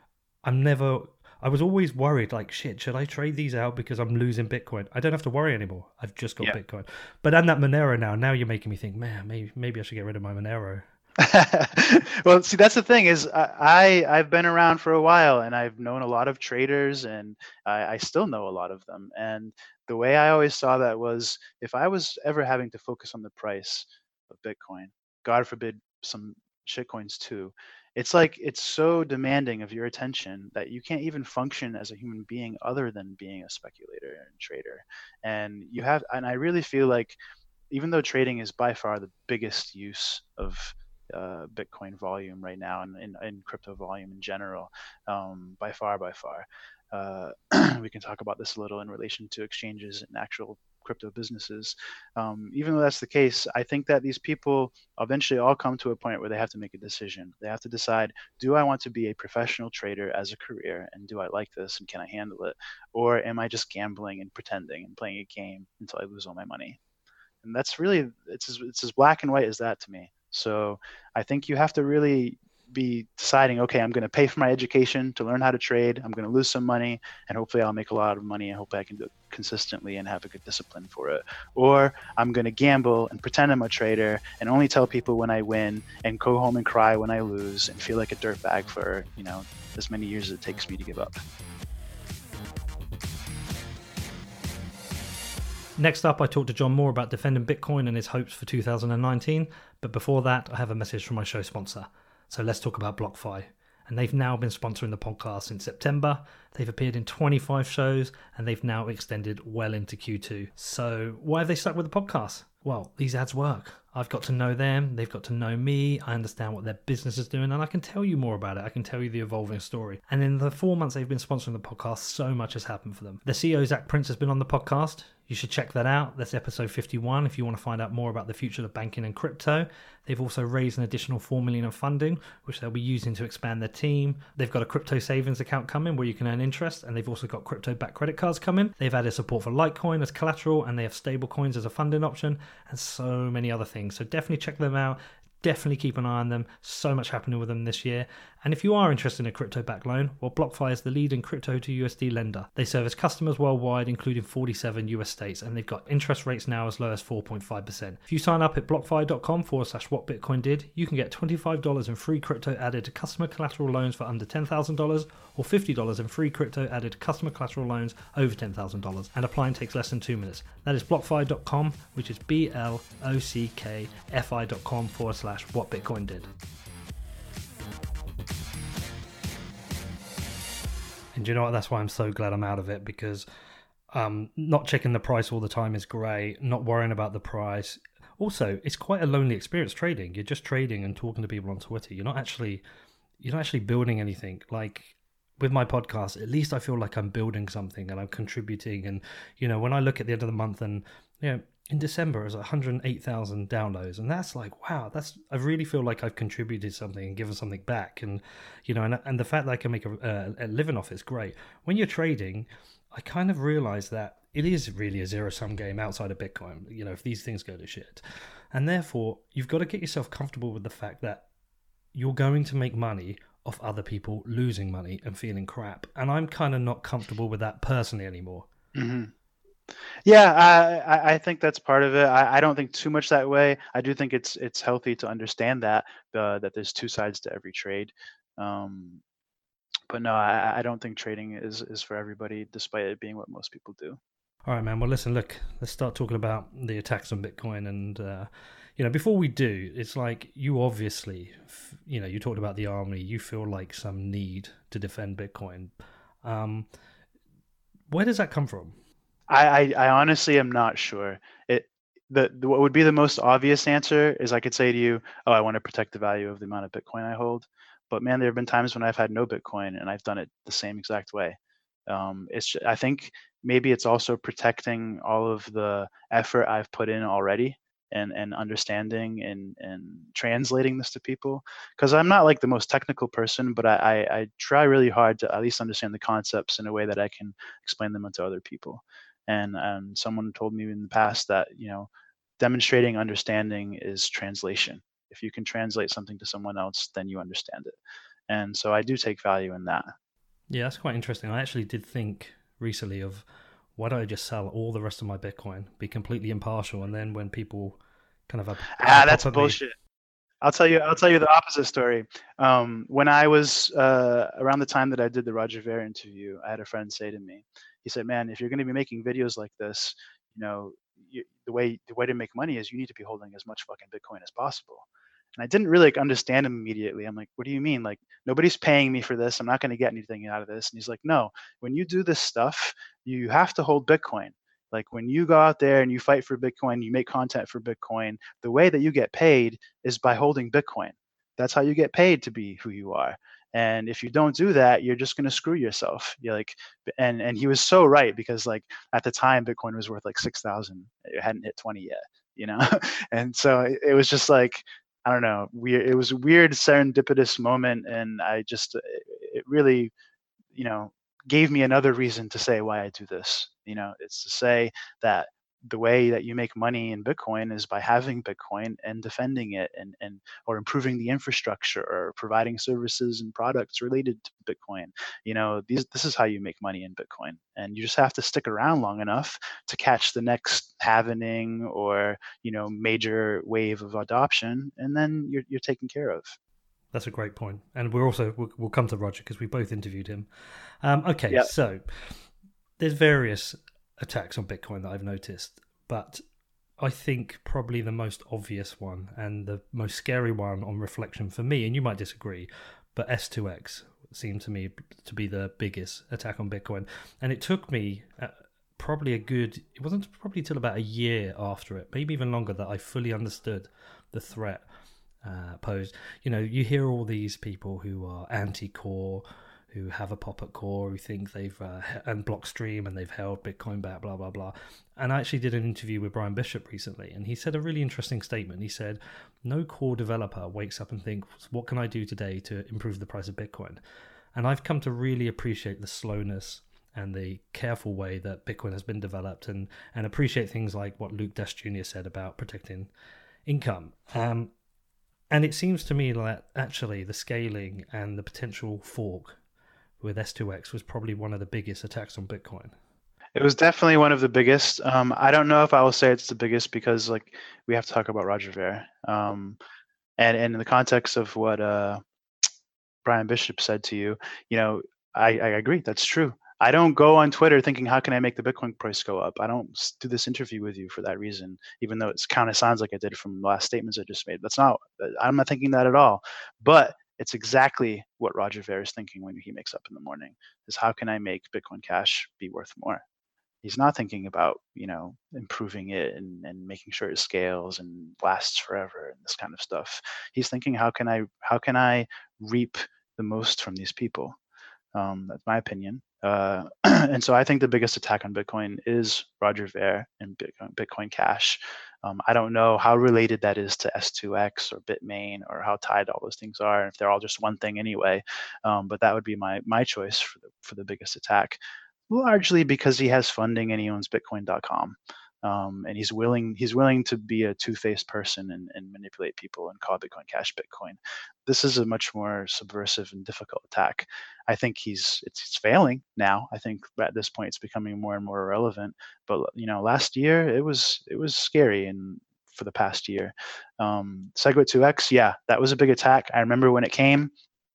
I'm never... I was always worried, like, shit, should I trade these out because I'm losing Bitcoin? I don't have to worry anymore. I've just got yeah. Bitcoin. But on that Monero now, now you're making me think, man, maybe maybe I should get rid of my Monero. Well, see, that's the thing is I, I I've been around for a while and I've known a lot of traders and I, I still know a lot of them. And the way I always saw that was if I was ever having to focus on the price of Bitcoin, God forbid some shitcoins too, it's like it's so demanding of your attention that you can't even function as a human being other than being a speculator and trader. And you have, and I really feel like even though trading is by far the biggest use of uh, Bitcoin volume right now and in, in crypto volume in general, um, by far, by far. uh, we can talk about this a little in relation to exchanges and actual crypto businesses. Um, even though that's the case, I think that these people eventually all come to a point where they have to make a decision. They have to decide, do I want to be a professional trader as a career, and do I like this, and can I handle it? Or am I just gambling and pretending and playing a game until I lose all my money? And that's really, it's as, it's as black and white as that to me. So I think you have to really be deciding, okay, I'm going to pay for my education to learn how to trade. I'm going to lose some money, and hopefully I'll make a lot of money, and hopefully I can do it consistently and have a good discipline for it. Or I'm going to gamble and pretend I'm a trader and only tell people when I win, and go home and cry when I lose, and feel like a dirtbag for, you know, as many years as it takes me to give up. Next up, I talked to John Moore about defending Bitcoin and his hopes for two thousand nineteen. But before that, I have a message from my show sponsor. So let's talk about BlockFi. And they've now been sponsoring the podcast since September. They've appeared in twenty-five shows, and they've now extended well into Q two. So why have they stuck with the podcast? Well, these ads work. I've got to know them, they've got to know me, I understand what their business is doing, and I can tell you more about it. I can tell you the evolving story. And in the four months they've been sponsoring the podcast, so much has happened for them. The C E O, Zach Prince, has been on the podcast. You should check that out. That's episode fifty-one if you want to find out more about the future of banking and crypto. They've also raised an additional four million dollars of funding, which they'll be using to expand their team. They've got a crypto savings account coming where you can earn interest, and they've also got crypto-backed credit cards coming. They've added support for Litecoin as collateral, and they have stable coins as a funding option, and so many other things. So definitely check them out. Definitely keep an eye on them. So much happening with them this year. And if you are interested in a crypto-backed loan, well, BlockFi is the leading crypto to U S D lender. They service customers worldwide, including forty-seven U S states, and they've got interest rates now as low as four point five percent. If you sign up at blockfi.com forward slash what Bitcoin did, you can get twenty-five dollars in free crypto added to customer collateral loans for under ten thousand dollars, or fifty dollars in free crypto added to customer collateral loans over ten thousand dollars. And applying takes less than two minutes. That is blockfi dot com, which is B L O C K F I dot com forward slash what Bitcoin did. And you know what? That's why I'm so glad I'm out of it, because um, not checking the price all the time is great. Not worrying about the price. Also, it's quite a lonely experience trading. You're just trading and talking to people on Twitter. You're not actually, you're not actually building anything. Like with my podcast, at least I feel like I'm building something and I'm contributing. And you know, when I look at the end of the month, and you know, in December it was one hundred eight thousand downloads, and that's like, wow, that's, I really feel like I've contributed something and given something back. And you know, and, and the fact that I can make a, a, a living off it is great. When you're trading, I kind of realize that it is really a zero-sum game outside of Bitcoin, you know, if these things go to shit. And therefore, you've got to get yourself comfortable with the fact that you're going to make money off other people losing money and feeling crap. And I'm kind of not comfortable with that personally anymore. Mm-hmm. Yeah, I, I think that's part of it. I, I don't think too much that way. I do think it's it's healthy to understand that uh, that there's two sides to every trade. Um, but no, I, I don't think trading is, is for everybody, despite it being what most people do. All right, man. Well, listen, look, let's start talking about the attacks on Bitcoin. And, uh, you know, before we do, it's like you obviously, you know, you talked about the army. You feel like some need to defend Bitcoin. Um, where does that come from? I, I, I honestly am not sure. It the, the what would be the most obvious answer is I could say to you, oh, I want to protect the value of the amount of Bitcoin I hold. But man, there have been times when I've had no Bitcoin and I've done it the same exact way. Um, it's I think maybe it's also protecting all of the effort I've put in already, and and understanding and and translating this to people, because I'm not like the most technical person, but I, I I try really hard to at least understand the concepts in a way that I can explain them to other people. And um, someone told me in the past that, you know, demonstrating understanding is translation. If you can translate something to someone else, then you understand it. And so I do take value in that. Yeah, that's quite interesting. I actually did think recently of, why don't I just sell all the rest of my Bitcoin, be completely impartial, and then when people kind of have, ah, that's bullshit. Me... I'll tell you. I'll tell you the opposite story. Um, when I was uh, around the time that I did the Roger Ver interview, I had a friend say to me, he said, "Man, if you're going to be making videos like this, you know, you, the way the way to make money is you need to be holding as much fucking Bitcoin as possible." And I didn't really like, understand him immediately. I'm like, "What do you mean? Like, nobody's paying me for this. I'm not going to get anything out of this." And he's like, "No, when you do this stuff, you have to hold Bitcoin. Like when you go out there and you fight for Bitcoin, you make content for Bitcoin, the way that you get paid is by holding Bitcoin. That's how you get paid to be who you are." And if you don't do that, you're just going to screw yourself. You're like, and and he was so right, because like at the time Bitcoin was worth like six thousand. It hadn't hit twenty yet, you know. And so it, it was just like, I don't know, weird. It was a weird serendipitous moment, and I just it really, you know, gave me another reason to say why I do this. You know, it's to say that the way that you make money in Bitcoin is by having Bitcoin and defending it, and, and or improving the infrastructure, or providing services and products related to Bitcoin. You know, these this is how you make money in Bitcoin. And you just have to stick around long enough to catch the next halvening, or, you know, major wave of adoption, and then you're you're taken care of. That's a great point. And we're also, we'll, we'll come to Roger because we both interviewed him. Um, okay, Yep. So there's various attacks on Bitcoin that I've noticed, but I think probably the most obvious one and the most scary one on reflection for me, and you might disagree, but S two X seemed to me to be the biggest attack on Bitcoin. And it took me uh, probably a good, it wasn't probably till about a year after it, maybe even longer, that I fully understood the threat uh, posed. You know, you hear all these people who are anti-core, who have a pop at core, who think they've, uh, and Blockstream, and they've held Bitcoin back, blah, blah, blah. And I actually did an interview with Brian Bishop recently, and he said a really interesting statement. He said, no core developer wakes up and thinks, what can I do today to improve the price of Bitcoin? And I've come to really appreciate the slowness and the careful way that Bitcoin has been developed, and, and appreciate things like what Luke Dash Junior said about protecting income. Um, and it seems to me that actually the scaling and the potential fork with S two X was probably one of the biggest attacks on Bitcoin. It was definitely one of the biggest. Um, I don't know if I will say it's the biggest, because like we have to talk about Roger Ver. Um, and, and in the context of what uh, Brian Bishop said to you, you know, I, I agree. That's true. I don't go on Twitter thinking, how can I make the Bitcoin price go up? I don't do this interview with you for that reason, even though it's kind of sounds like I did from the last statements I just made. That's not, I'm not thinking that at all. But it's exactly what Roger Ver is thinking when he wakes up in the morning, is how can I make Bitcoin Cash be worth more? He's not thinking about, you know, improving it and, and making sure it scales and lasts forever and this kind of stuff. He's thinking, how can I how can I reap the most from these people? Um, that's my opinion. Uh, and so I think the biggest attack on Bitcoin is Roger Ver and Bitcoin, Bitcoin Cash. Um, I don't know how related that is to S two X or Bitmain, or how tied all those things are, if they're all just one thing anyway. Um, but that would be my my choice for the for the biggest attack, largely because he has funding and he owns Bitcoin dot com. Um, and he's willing he's willing to be a two-faced person and, and manipulate people and call Bitcoin Cash Bitcoin. This is a much more subversive and difficult attack. I think he's it's, it's failing now. I think at this point it's becoming more and more irrelevant. But you know, last year it was it was scary, and for the past year, um, SegWit two X, yeah, that was a big attack. I remember when it came.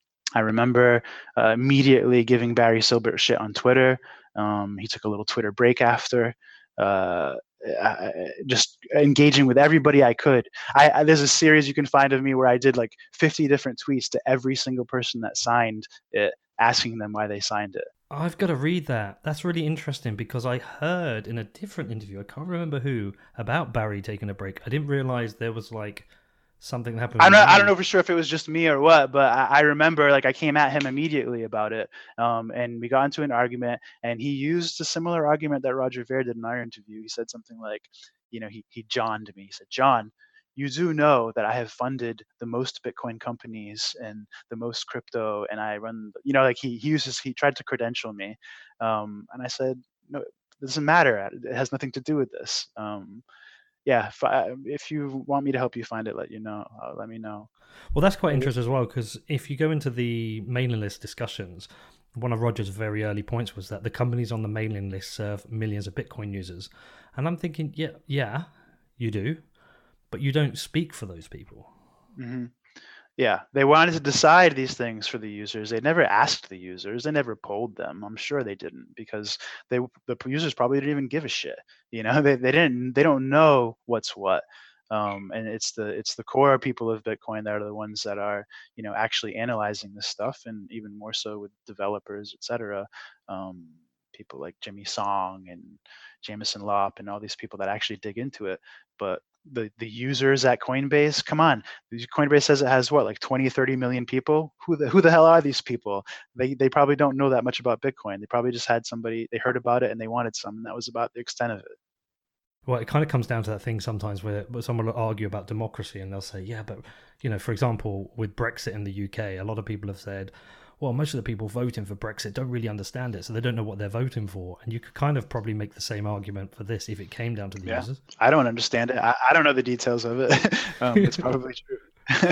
I remember uh, immediately giving Barry Silbert shit on Twitter. Um, he took a little Twitter break after. Uh, I, just engaging with everybody I could. I, I there's a series you can find of me where I did like fifty different tweets to every single person that signed it, asking them why they signed it. I've got to read that. That's really interesting, because I heard in a different interview, I can't remember who, about Barry taking a break. I didn't realize there was like something that happened. I don't, I don't know for sure if it was just me or what, but I, I remember like I came at him immediately about it, um, and we got into an argument, and he used a similar argument that Roger Ver did in our interview. He said something like, you know, he he Johned me. He said, John, you do know that I have funded the most Bitcoin companies and the most crypto, and I run, you know, like he he uses he tried to credential me, um, and I said, no, it doesn't matter. It has nothing to do with this. Um, yeah, if, I, if you want me to help you find it, let you know. Uh, let me know. Well, that's quite interesting as well, because if you go into the mailing list discussions, one of Roger's very early points was that the companies on the mailing list serve millions of Bitcoin users. And I'm thinking, yeah, yeah, you do, but you don't speak for those people. Mm-hmm. Yeah, they wanted to decide these things for the users. They never asked the users. They never polled them. I'm sure they didn't, because they the users probably didn't even give a shit. You know, they they didn't they don't know what's what. Um, and it's the it's the core people of Bitcoin that are the ones that are, you know, actually analyzing this stuff, and even more so with developers, et cetera. Um, people like Jimmy Song and Jameson Lopp and all these people that actually dig into it. But the the users at Coinbase. Come on, Coinbase says it has what, like twenty, thirty million people. Who the who the hell are these people? They they probably don't know that much about Bitcoin. They probably just had somebody, they heard about it and they wanted some, and that was about the extent of it. Well, it kind of comes down to that thing sometimes where someone will argue about democracy and they'll say, yeah, but, you know, for example, with Brexit in the U K, a lot of people have said, well, most of the people voting for Brexit don't really understand it, so they don't know what they're voting for. And you could kind of probably make the same argument for this if it came down to the Yeah, users. I don't understand it. I, I don't know the details of it. um, it's probably true.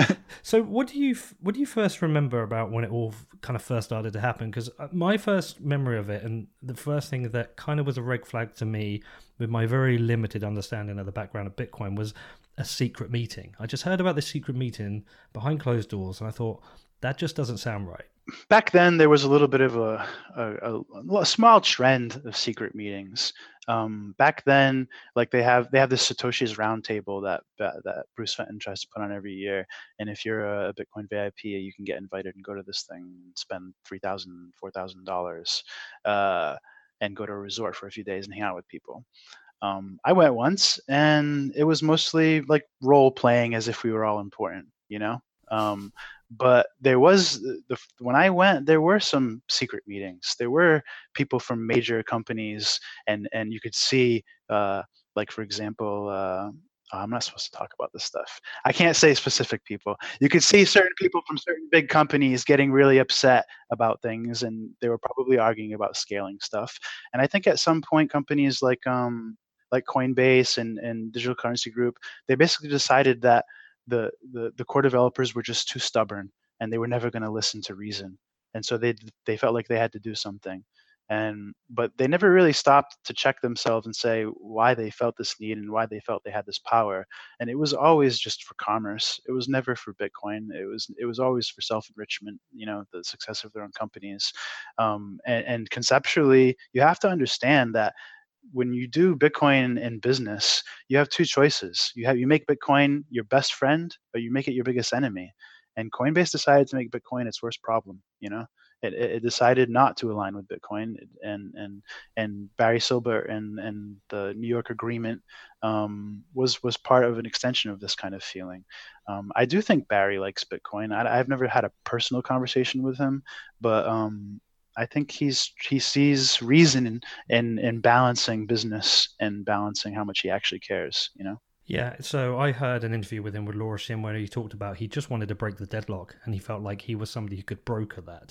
So what do you what do you first remember about when it all kind of first started to happen? Because my first memory of it, and the first thing that kind of was a red flag to me with my very limited understanding of the background of Bitcoin, was a secret meeting. I just heard about this secret meeting behind closed doors, and I thought, that just doesn't sound right. Back then, there was a little bit of a, a, a, a small trend of secret meetings. Um, back then, like they have they have this Satoshi's Roundtable that, that that Bruce Fenton tries to put on every year. And if you're a Bitcoin V I P, you can get invited and go to this thing and spend three thousand dollars, four thousand dollars uh, and go to a resort for a few days and hang out with people. Um, I went once, and it was mostly like role playing as if we were all important, you know. Um, but there was the when I went, there were some secret meetings. There were people from major companies, and and you could see, uh, like for example, uh, I'm not supposed to talk about this stuff. I can't say specific people. You could see certain people from certain big companies getting really upset about things, and they were probably arguing about scaling stuff. And I think at some point, companies like um like Coinbase and and Digital Currency Group, they basically decided that the, the, the core developers were just too stubborn, and they were never going to listen to reason. And so they they felt like they had to do something. And but they never really stopped to check themselves and say why they felt this need and why they felt they had this power. And it was always just for commerce. It was never for Bitcoin. It was it was always for self-enrichment, you know, the success of their own companies. Um, and, and conceptually, you have to understand that when you do Bitcoin in business, you have two choices. You have you make Bitcoin your best friend, or you make it your biggest enemy. And Coinbase decided to make Bitcoin its worst problem. You know, it, it decided not to align with Bitcoin, and and and Barry Silbert and and the New York Agreement um, was was part of an extension of this kind of feeling. Um, I do think Barry likes Bitcoin. I, I've never had a personal conversation with him, but um, I think he's he sees reason in, in in balancing business and balancing how much he actually cares, you know? Yeah, so I heard an interview with him with Laura Shin where he talked about he just wanted to break the deadlock, and he felt like he was somebody who could broker that.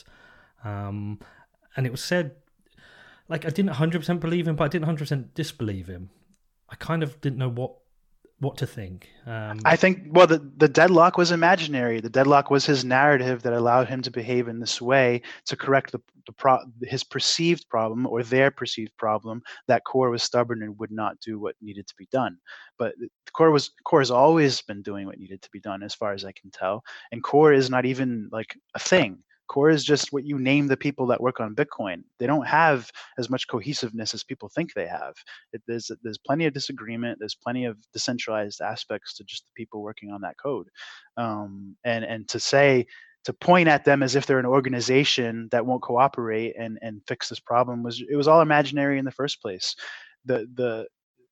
Um, and it was said, like, I didn't one hundred percent believe him, but I didn't one hundred percent disbelieve him. I kind of didn't know what what to think. Um, I think, well, the, the deadlock was imaginary. The deadlock was his narrative that allowed him to behave in this way to correct the, the pro, his perceived problem, or their perceived problem, that Core was stubborn and would not do what needed to be done. But Core was Core has always been doing what needed to be done, as far as I can tell. And Core is not even like a thing. Core is just what you name the people that work on Bitcoin. They don't have as much cohesiveness as people think they have. It, there's there's plenty of disagreement. There's plenty of decentralized aspects to just the people working on that code. Um, and and to say to point at them as if they're an organization that won't cooperate and and fix this problem was it was all imaginary in the first place. The the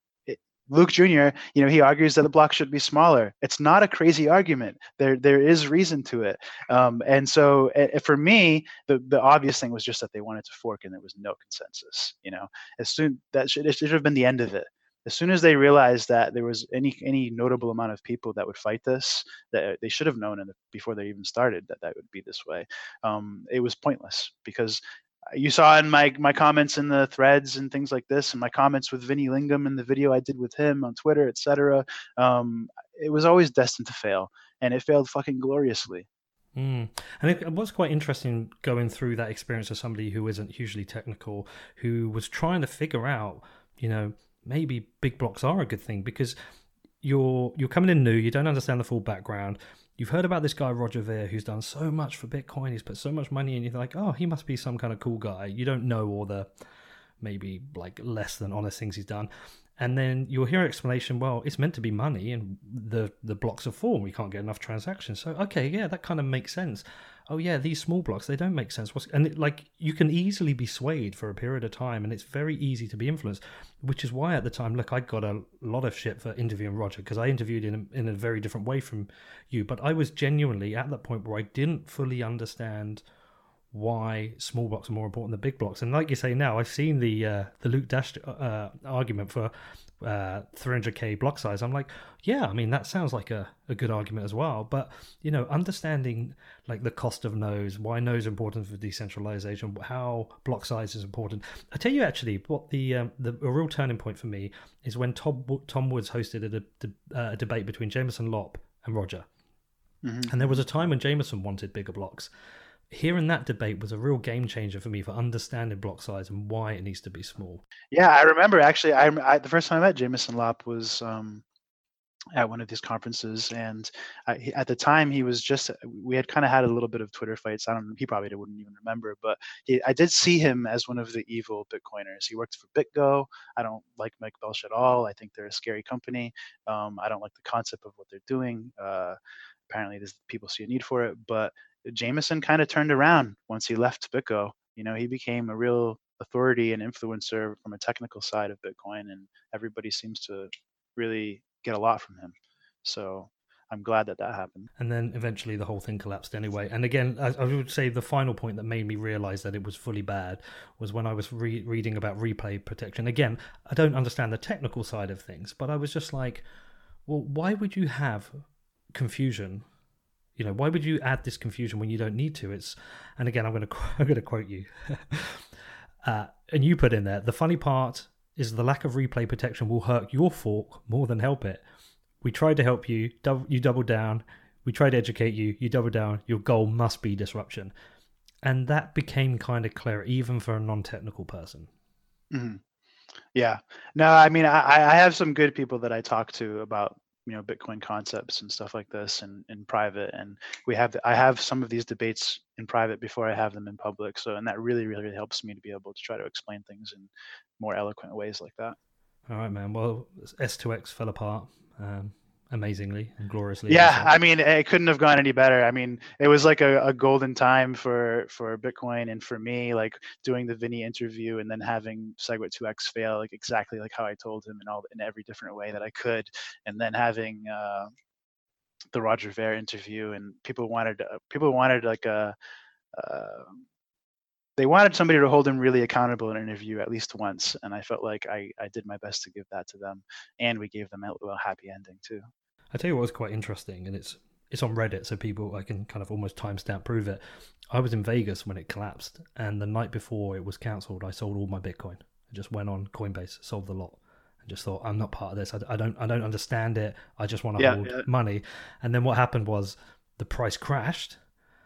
Luke Junior, you know, he argues that the block should be smaller. It's not a crazy argument. There, there is reason to it. Um, and so, uh, for me, the the obvious thing was just that they wanted to fork, and there was no consensus. You know, as soon that should it should have been the end of it. As soon as they realized that there was any any notable amount of people that would fight this, that they should have known in the, before they even started that that would be this way. Um, it was pointless, because you saw in my my comments in the threads and things like this, and my comments with Vinny Lingam in the video I did with him on Twitter, et cetera. Um, it was always destined to fail, and it failed fucking gloriously. Mm. And it was quite interesting going through that experience of somebody who isn't hugely technical, who was trying to figure out, you know, maybe big blocks are a good thing, because you're you're coming in new, you don't understand the full background. You've heard about this guy, Roger Ver, who's done so much for Bitcoin. He's put so much money in. You're like, oh, he must be some kind of cool guy. You don't know all the maybe like less than honest things he's done. And then you'll hear an explanation, well, it's meant to be money and the, the blocks are full. We can't get enough transactions. So, okay, yeah, that kind of makes sense. Oh, yeah, these small blocks, they don't make sense. What's, and it, like you can easily be swayed for a period of time and it's very easy to be influenced, which is why at the time, look, I got a lot of shit for interviewing Roger because I interviewed in a, in a very different way from you. But I was genuinely at that point where I didn't fully understand why small blocks are more important than big blocks. And like you say now, I've seen the uh, the Luke Dash uh, argument for uh, three hundred K block size. I'm like, yeah, I mean, that sounds like a, a good argument as well. But, you know, understanding like the cost of nodes, why nodes are important for decentralization, how block size is important. I tell you actually what the um, the a real turning point for me is when Tom, Tom Woods hosted a, de- uh, a debate between Jameson Lopp and Roger. Mm-hmm. And there was a time when Jameson wanted bigger blocks. Hearing that debate was a real game changer for me for understanding block size and why it needs to be small. Yeah, I remember actually. I, I the first time I met Jameson Lopp was um, at one of these conferences, and I, he, at the time he was just. We had kind of had a little bit of Twitter fights. I don't. He probably wouldn't even remember, but he, I did see him as one of the evil Bitcoiners. He worked for BitGo. I don't like Mike Belch at all. I think they're a scary company. Um, I don't like the concept of what they're doing. Uh, apparently, there's people see a need for it, but Jameson kind of turned around once he left BitGo. You know, he became a real authority and influencer from a technical side of Bitcoin, and everybody seems to really get a lot from him. So I'm glad that that happened. And then eventually the whole thing collapsed anyway. And again, I, I would say the final point that made me realize that it was fully bad was when I was re- reading about replay protection. Again, I don't understand the technical side of things, but I was just like, well, why would you have confusion? You know, why would you add this confusion when you don't need to? It's, and again, I'm going to I'm going to quote you, uh, and you put in there, the funny part is the lack of replay protection will hurt your fork more than help it. We tried to help you, you doubled down. We tried to educate you, you doubled down. Your goal must be disruption, and that became kind of clear even for a non-technical person. Mm-hmm. Yeah, no, I mean, I I have some good people that I talk to about, you know, Bitcoin concepts and stuff like this and in private. And we have, the, I have some of these debates in private before I have them in public. So, and that really, really, really helps me to be able to try to explain things in more eloquent ways like that. All right, man. Well, S two X fell apart um, amazingly and gloriously. Yeah, I mean, it couldn't have gone any better. I mean, it was like a, a golden time for, for Bitcoin and for me, like doing the Vinny interview and then having SegWit two X fail, like exactly like how I told him in all in every different way that I could, and then having uh, the Roger Ver interview, and people wanted uh, people wanted like a. Uh, they wanted somebody to hold him really accountable in an interview at least once, and I felt like I, I did my best to give that to them, and we gave them a, a happy ending too. I tell you what was quite interesting, and it's it's on Reddit, so people I can kind of almost timestamp prove it. I was in Vegas when it collapsed, and the night before it was cancelled, I sold all my Bitcoin. I just went on Coinbase, sold the lot, and just thought, I'm not part of this. I, I don't I don't understand it. I just want to yeah, hold yeah. money. And then what happened was the price crashed.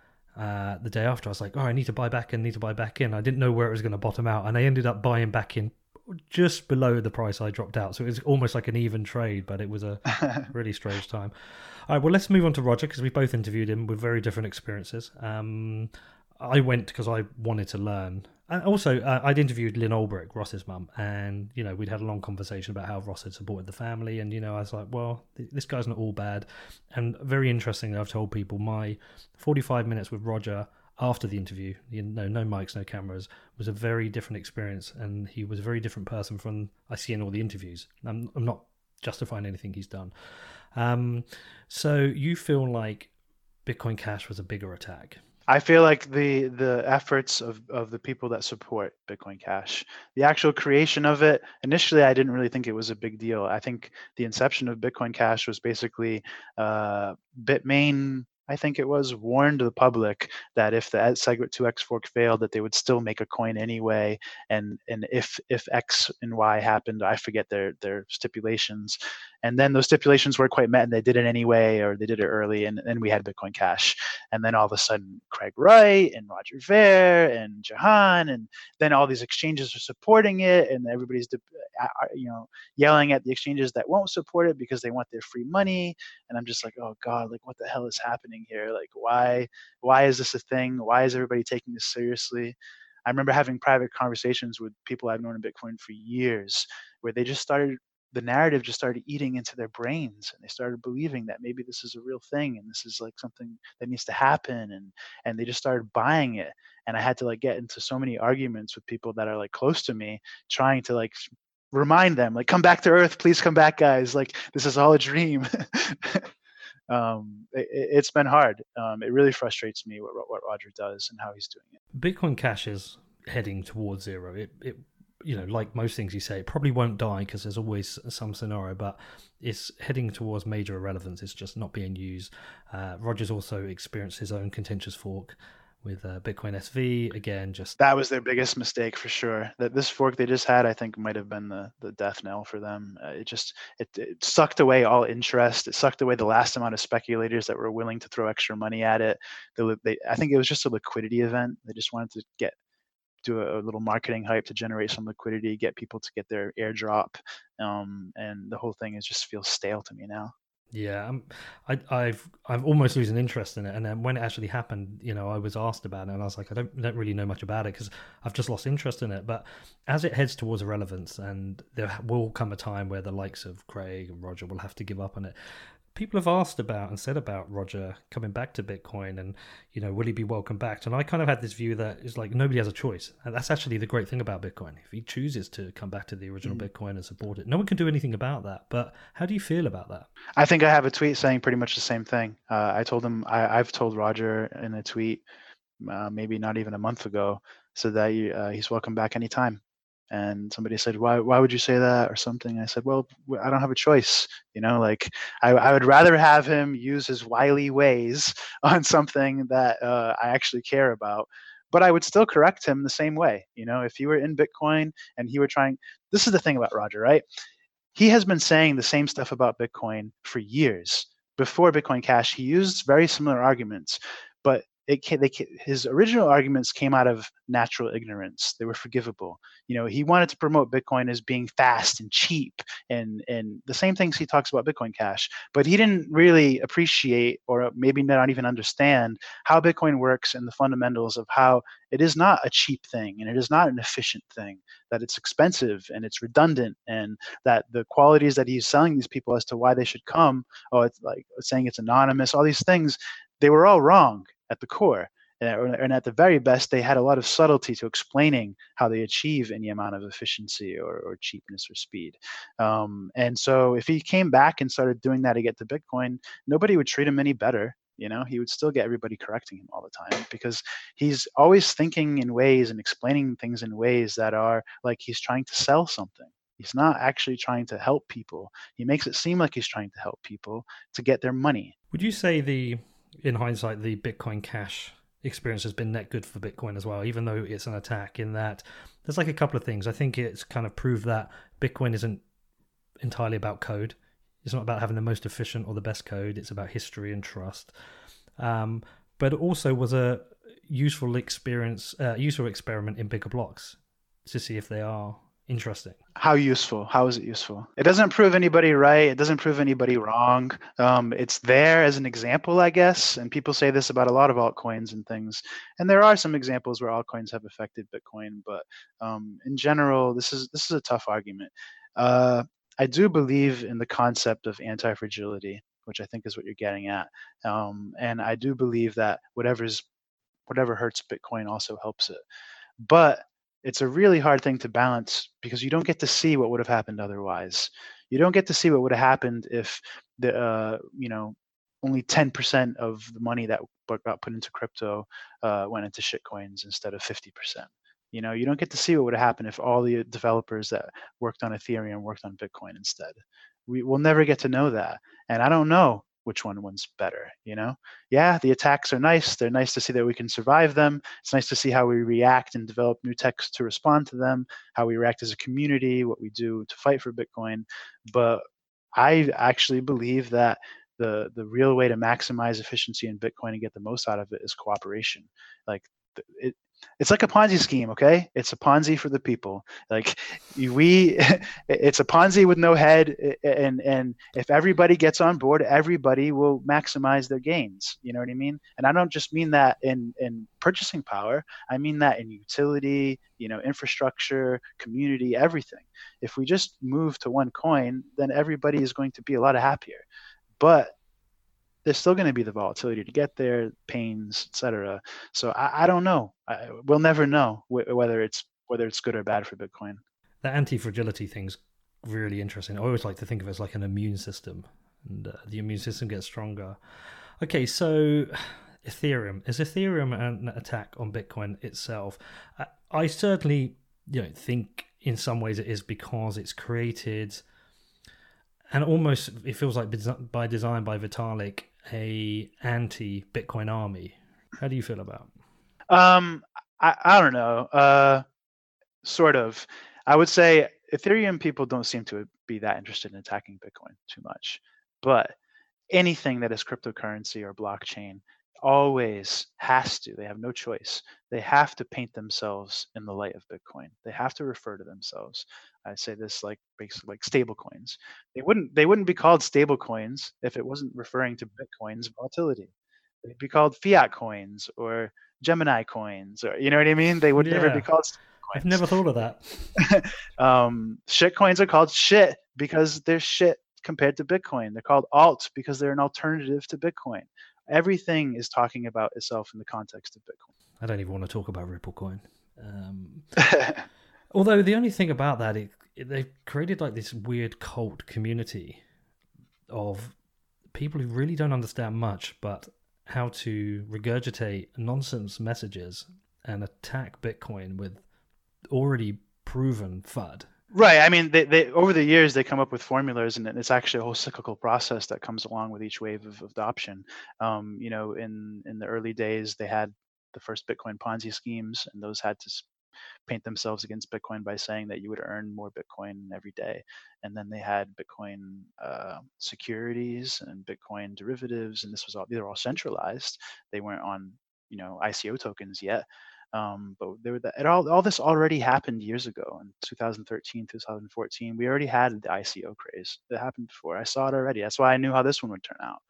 Uh, the day after, I was like, oh, I need to buy back in, need to buy back in. I didn't know where it was going to bottom out, and I ended up buying back in just below the price I dropped out. So it was almost like an even trade, but it was a really strange time. All right, well, let's move on to Roger, because we both interviewed him with very different experiences. Um, I went because I wanted to learn. And also, uh, I'd interviewed Lynn Ulbricht, Ross's mum, and, you know, we'd had a long conversation about how Ross had supported the family. And, you know, I was like, well, th- this guy's not all bad. And very interestingly, I've told people my forty-five minutes with Roger after the interview, you know, no mics, no cameras, was a very different experience. And he was a very different person from I see in all the interviews. I'm, I'm not justifying anything he's done. Um, so you feel like Bitcoin Cash was a bigger attack? I feel like the the efforts of, of the people that support Bitcoin Cash, the actual creation of it, initially I didn't really think it was a big deal. I think the inception of Bitcoin Cash was basically uh, Bitmain, I think it was, warned the public that if the SegWit two X fork failed, that they would still make a coin anyway. And and if if X and Y happened, I forget their their stipulations. And then those stipulations weren't quite met, and they did it anyway, or they did it early, and then we had Bitcoin Cash. And then all of a sudden, Craig Wright and Roger Ver and Jahan, and then all these exchanges are supporting it, and everybody's, you know, yelling at the exchanges that won't support it because they want their free money. And I'm just like, oh God, like what the hell is happening here? Like why, why is this a thing? Why is everybody taking this seriously? I remember having private conversations with people I've known in Bitcoin for years, where they just started, the narrative just started eating into their brains, and they started believing that maybe this is a real thing and this is like something that needs to happen, and and they just started buying it. And I had to like get into so many arguments with people that are like close to me, trying to like remind them, like, come back to earth, please come back, guys, like this is all a dream. um, it, it's been hard. Um, it really frustrates me what, what Roger does and how he's doing it. Bitcoin Cash is heading towards zero. It, it you know, like most things you say, it probably won't die because there's always some scenario, but it's heading towards major irrelevance. It's just not being used. Uh, Roger's also experienced his own contentious fork with uh, Bitcoin S V. Again, just that was their biggest mistake for sure. That this fork they just had, I think, might have been the the death knell for them. Uh, it just it, it sucked away all interest. It sucked away the last amount of speculators that were willing to throw extra money at it. The, they, I think it was just a liquidity event. They just wanted to get do a, a little marketing hype to generate some liquidity, get people to get their airdrop, um, and the whole thing is just feels stale to me now. Yeah, I'm, I, I've I've almost losing interest in it, and then when it actually happened, you know, I was asked about it, and I was like, I don't don't really know much about it because I've just lost interest in it. But as it heads towards irrelevance, and there will come a time where the likes of Craig and Roger will have to give up on it. People have asked about and said about Roger coming back to Bitcoin, and you know, will he be welcome back? And I kind of had this view that it's like nobody has a choice, and that's actually the great thing about Bitcoin. If he chooses to come back to the original mm. Bitcoin and support it, no one can do anything about that. But how do you feel about that? I think I have a tweet saying pretty much the same thing. Uh, I told him, I, I've told Roger in a tweet, uh, maybe not even a month ago, so that he, uh, he's welcome back anytime. And somebody said, why why would you say that or something? I said, well, I don't have a choice. You know, like I, I would rather have him use his wily ways on something that uh, I actually care about. But I would still correct him the same way. You know, if he were in Bitcoin and he were trying, this is the thing about Roger, right? He has been saying the same stuff about Bitcoin for years. Before Bitcoin Cash, he used very similar arguments, but It, they, his original arguments came out of natural ignorance. They were forgivable. You know, he wanted to promote Bitcoin as being fast and cheap, and and the same things he talks about Bitcoin Cash. But he didn't really appreciate, or maybe not even understand, how Bitcoin works and the fundamentals of how it is not a cheap thing and it is not an efficient thing. That it's expensive and it's redundant, and that the qualities that he's selling these people as to why they should come, oh, it's like saying it's anonymous, all these things, they were all wrong at the core. And at the very best, they had a lot of subtlety to explaining how they achieve any amount of efficiency or, or cheapness or speed. Um, and so if he came back and started doing that to get to Bitcoin, nobody would treat him any better. You know, he would still get everybody correcting him all the time because he's always thinking in ways and explaining things in ways that are like he's trying to sell something. He's not actually trying to help people. He makes it seem like he's trying to help people to get their money. Would you say the in hindsight, the Bitcoin Cash experience has been net good for Bitcoin as well, even though it's an attack, in that there's like a couple of things. I think it's kind of proved that Bitcoin isn't entirely about code. It's not about having the most efficient or the best code. It's about history and trust. Um, but it also was a useful experience, uh, useful experiment in bigger blocks to see if they are interesting. How useful? How is it useful? It doesn't prove anybody right. It doesn't prove anybody wrong. Um, it's there as an example, I guess. And people say this about a lot of altcoins and things. And there are some examples where altcoins have affected Bitcoin, but um, in general, this is this is a tough argument. Uh, I do believe in the concept of anti-fragility, which I think is what you're getting at. Um, and I do believe that whatever's whatever hurts Bitcoin also helps it. But it's a really hard thing to balance because you don't get to see what would have happened otherwise. You don't get to see what would have happened if the uh, you know only ten percent of the money that got put into crypto uh, went into shitcoins instead of fifty percent. You know, you don't get to see what would have happened if all the developers that worked on Ethereum worked on Bitcoin instead. We will never get to know that, and I don't know which one wins better. You know, yeah, the attacks are nice. They're nice to see that we can survive them. It's nice to see how we react and develop new techs to respond to them, how we react as a community, what we do to fight for Bitcoin. But I actually believe that the the real way to maximize efficiency in Bitcoin and get the most out of it is cooperation. Like it, it's like a Ponzi scheme, okay? It's a Ponzi for the people. Like we, it's a Ponzi with no head, and and if everybody gets on board, everybody will maximize their gains. You know what I mean? And I don't just mean that in in purchasing power. I mean that in utility, you know, infrastructure, community, everything. If we just move to one coin, then everybody is going to be a lot happier. But there's still going to be the volatility to get there, pains, et cetera. So I, I don't know. I, we'll never know wh- whether it's whether it's good or bad for Bitcoin. The anti-fragility thing's really interesting. I always like to think of it as like an immune system, and uh, the immune system gets stronger. Okay, so Ethereum. Is Ethereum an attack on Bitcoin itself? I, I certainly, you know, think in some ways it is, because it's created, and almost it feels like by design by Vitalik, a anti-Bitcoin army. How do you feel about it? Um, I, I don't know. Uh, sort of. I would say Ethereum people don't seem to be that interested in attacking Bitcoin too much. But anything that is cryptocurrency or blockchain always has to, they have no choice. They have to paint themselves in the light of Bitcoin. They have to refer to themselves. I say this like basically like stable coins. They wouldn't they wouldn't be called stable coins if it wasn't referring to Bitcoin's volatility. They'd be called fiat coins or Gemini coins, or you know what I mean? They would Yeah. never be called stable coins. I've never thought of that. um, shit coins are called shit because they're shit compared to Bitcoin. They're called alt because they're an alternative to Bitcoin. Everything is talking about itself in the context of Bitcoin. I don't even want to talk about Ripple coin. Um, although the only thing about that, it, it, they've created like this weird cult community of people who really don't understand much, but how to regurgitate nonsense messages and attack Bitcoin with already proven F U D. Right. I mean, they, they over the years they come up with formulas, and it's actually a whole cyclical process that comes along with each wave of, of adoption. Um, you know, in in the early days, they had the first Bitcoin Ponzi schemes, and those had to paint themselves against Bitcoin by saying that you would earn more Bitcoin every day. And then they had Bitcoin uh, securities and Bitcoin derivatives, and this was all these were all centralized. They weren't on, you know, I C O tokens yet. Um, but there were the, it all all this already happened years ago in two thousand thirteen, two thousand fourteen. We already had the I C O craze. It happened before. I saw it already. That's why I knew how this one would turn out.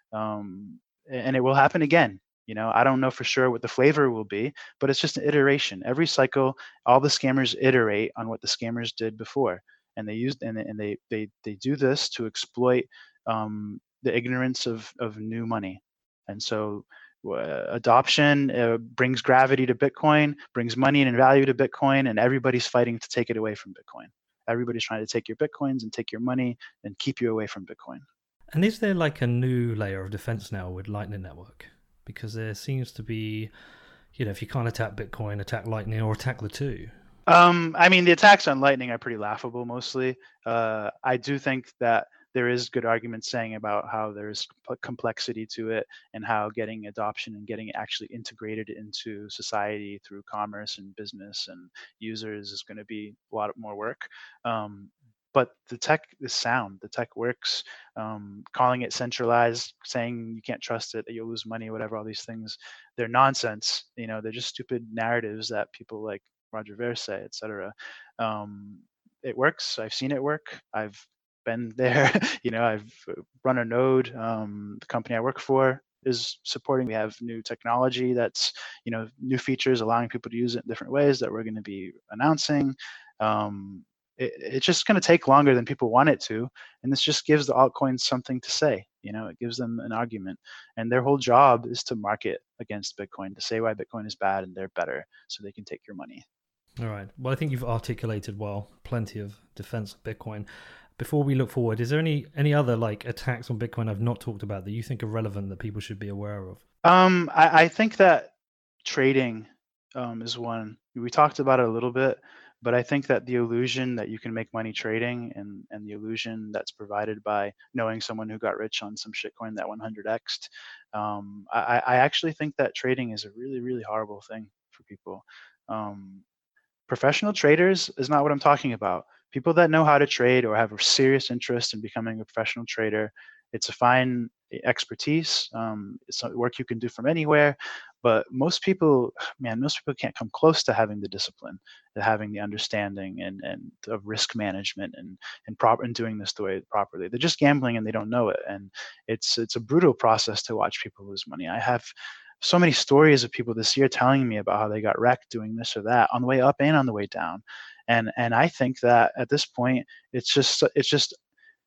Um, and it will happen again. You know, I don't know for sure what the flavor will be, but it's just an iteration. Every cycle, all the scammers iterate on what the scammers did before, and they used and, and they they they do this to exploit um, the ignorance of of new money. And so uh, adoption uh, brings gravity to Bitcoin, brings money and value to Bitcoin, and everybody's fighting to take it away from Bitcoin. Everybody's trying to take your Bitcoins and take your money and keep you away from Bitcoin. And is there like a new layer of defense now with Lightning Network? Because there seems to be, you know, if you can't attack Bitcoin, attack Lightning or attack the two. Um, I mean, the attacks on Lightning are pretty laughable mostly. Uh, I do think that there is good argument saying about how there's complexity to it and how getting adoption and getting it actually integrated into society through commerce and business and users is going to be a lot more work. Um, but the tech is sound. The tech works. Um, calling it centralized, saying you can't trust it, that you'll lose money, whatever, all these things, they're nonsense. You know, they're just stupid narratives that people like Roger Ver say, et cetera. Um, it works. I've seen it work. I've been there. You know, I've run a node. Um, the company I work for is supporting. We have new technology that's, you know, new features allowing people to use it in different ways that we're going to be announcing. Um, it, it's just going to take longer than people want it to. And this just gives the altcoins something to say. You know, it gives them an argument. And their whole job is to market against Bitcoin, to say why Bitcoin is bad and they're better so they can take your money. All right. Well, I think you've articulated well plenty of defense of Bitcoin. Before we look forward, is there any any other like attacks on Bitcoin I've not talked about that you think are relevant that people should be aware of? Um, I, I think that trading um, is one. We talked about it a little bit, but I think that the illusion that you can make money trading and, and the illusion that's provided by knowing someone who got rich on some shitcoin that one hundred x'd, um, I, I actually think that trading is a really, really horrible thing for people. Um, professional traders is not what I'm talking about. People that know how to trade or have a serious interest in becoming a professional trader, it's a fine expertise. Um, it's work you can do from anywhere, But most people, man, most people can't come close to having the discipline, to having the understanding and, and of risk management and and proper and doing this the way properly. They're just gambling and they don't know it, and it's it's a brutal process to watch people lose money. I have so many stories of people this year telling me about how they got wrecked doing this or that on the way up and on the way down, and and I think that at this point it's just it's just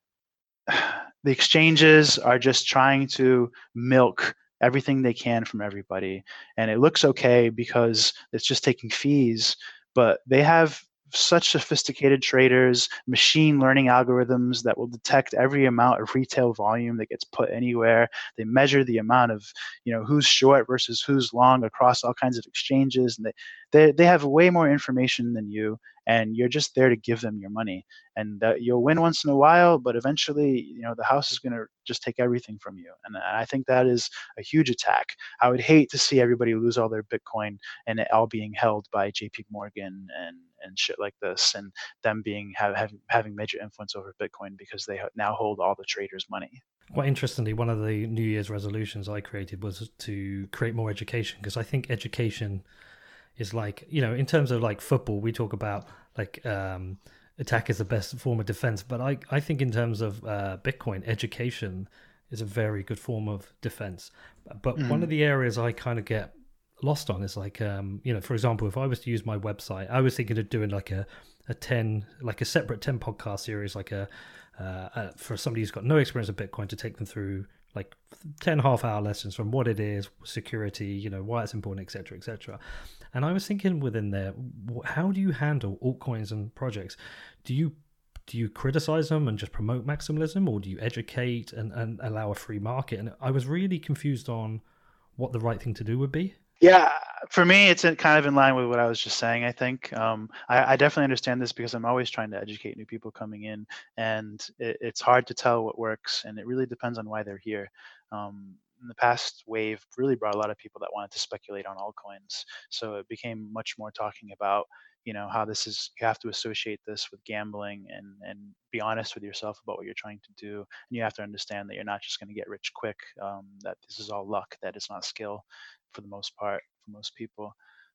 the exchanges are just trying to milk everything they can from everybody, and it looks okay because it's just taking fees, but they have such sophisticated traders, machine learning algorithms that will detect every amount of retail volume that gets put anywhere. They measure the amount of, you know, who's short versus who's long across all kinds of exchanges, and they they, they have way more information than you, and you're just there to give them your money. And uh, you'll win once in a while, but eventually, you know, the house is going to just take everything from you. And I think that is a huge attack. I would hate to see everybody lose all their Bitcoin and it all being held by J P Morgan and and shit like this, and them being have, have, having major influence over Bitcoin because they now hold all the traders' money. Quite interestingly, one of the New Year's resolutions I created was to create more education, because I think education is like, you know, in terms of like football, we talk about like um, attack is the best form of defense. But I, I think in terms of uh, Bitcoin, education is a very good form of defense. But mm-hmm. one of the areas I kind of get lost on is like, um, you know, for example, if I was to use my website, I was thinking of doing like a, a ten, like a separate ten podcast series, like a, uh, uh, for somebody who's got no experience of Bitcoin, to take them through like ten half hour lessons from what it is, security, you know, why it's important, et cetera, et cetera. And I was thinking within there, how do you handle altcoins and projects? Do you do you criticize them and just promote maximalism, or do you educate and, and allow a free market? And I was really confused on what the right thing to do would be. Yeah, for me, it's in, kind of in line with what I was just saying, I think. Um, I, I definitely understand this because I'm always trying to educate new people coming in, and it, it's hard to tell what works, and it really depends on why they're here. Um, in the past wave really brought a lot of people that wanted to speculate on altcoins. So it became much more talking about, you know, how this is, you have to associate this with gambling and, and be honest with yourself about what you're trying to do. And you have to understand that you're not just going to get rich quick, um, that this is all luck, that it's not skill for the most part, for most people.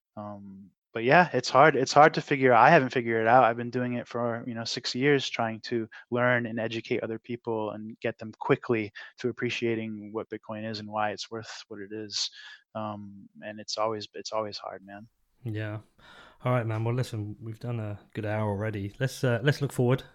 Um, but yeah, it's hard. It's hard to figure out. I haven't figured it out. I've been doing it for, you know, six years, trying to learn and educate other people and get them quickly to appreciating what Bitcoin is and why it's worth what it is. Um, and it's always, it's always hard, man. Yeah. All right, man. Well, listen, we've done a good hour already. Let's uh, let's look forward.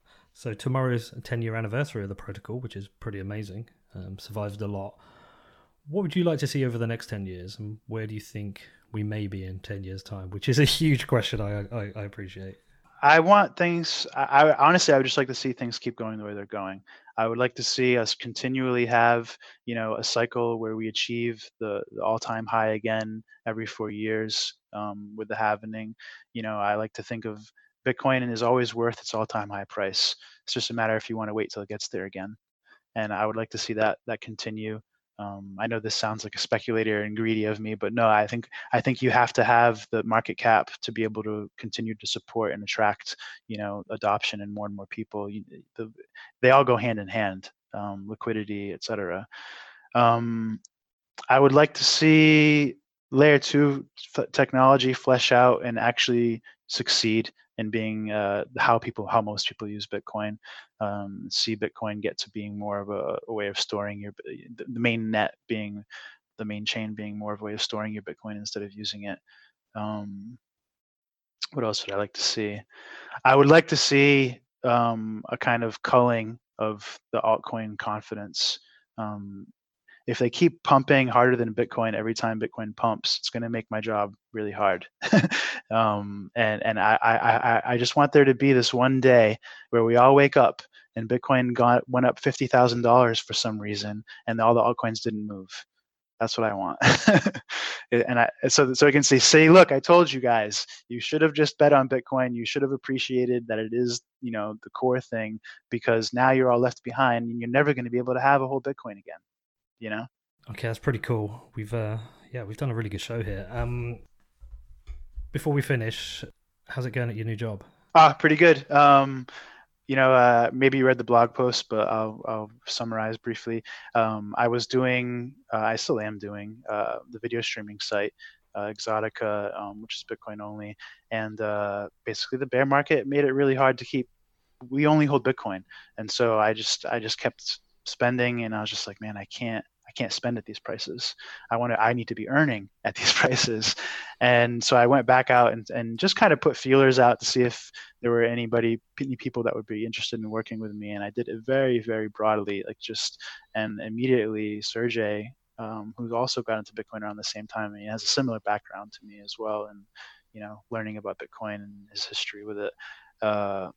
So tomorrow's a ten year anniversary of the protocol, which is pretty amazing. Um, survived a lot. What would you like to see over the next ten years, and where do you think we may be in ten years' time? Which is a huge question. I I, I appreciate. I want things. I, I honestly, I would just like to see things keep going the way they're going. I would like to see us continually have, you know, a cycle where we achieve the, the all-time high again every four years um, with the halvening. You know, I like to think of Bitcoin is always worth its all-time high price. It's just a matter if you want to wait till it gets there again. And I would like to see that that continue. Um, I know this sounds like a speculator and greedy of me, but no, I think I think you have to have the market cap to be able to continue to support and attract, you know, adoption and more and more people. You, the, they all go hand in hand, um, liquidity, et cetera. Um, I would like to see layer two f- technology flesh out and actually succeed in being uh, how people, how most people use Bitcoin. Um, see Bitcoin get to being more of a, a way of storing your, the main net being, the main chain being more of a way of storing your Bitcoin instead of using it. Um, what else would I like to see? I would like to see um, a kind of culling of the altcoin confidence. Um, if they keep pumping harder than Bitcoin every time Bitcoin pumps, it's going to make my job really hard. um, and and I, I I just want there to be this one day where we all wake up and Bitcoin got went up fifty thousand dollars for some reason, and all the altcoins didn't move. That's what I want. and I so so I can say, say, look, I told you guys, you should have just bet on Bitcoin. You should have appreciated that it is, you know, the core thing, because now you're all left behind and you're never going to be able to have a whole Bitcoin again. You know? Okay, that's pretty cool. We've uh yeah, we've done a really good show here. Um before we finish, how's it going at your new job? Ah, pretty good. Um you know, uh, maybe you read the blog post, but I'll, I'll summarize briefly. Um, I was doing, uh, I still am doing uh, the video streaming site, uh, Exotica, um, which is Bitcoin only. And uh, basically the bear market made it really hard to keep, we only hold Bitcoin. And so I just, I just kept spending, and I was just like, man, I can't, I can't spend at these prices. I want to, I need to be earning at these prices. And so I went back out and, and just kind of put feelers out to see if there were anybody, any people that would be interested in working with me. And I did it very, very broadly, like just, and immediately Sergey, um, who's also got into Bitcoin around the same time, and he has a similar background to me as well. And, you know, learning about Bitcoin and his history with it, uh,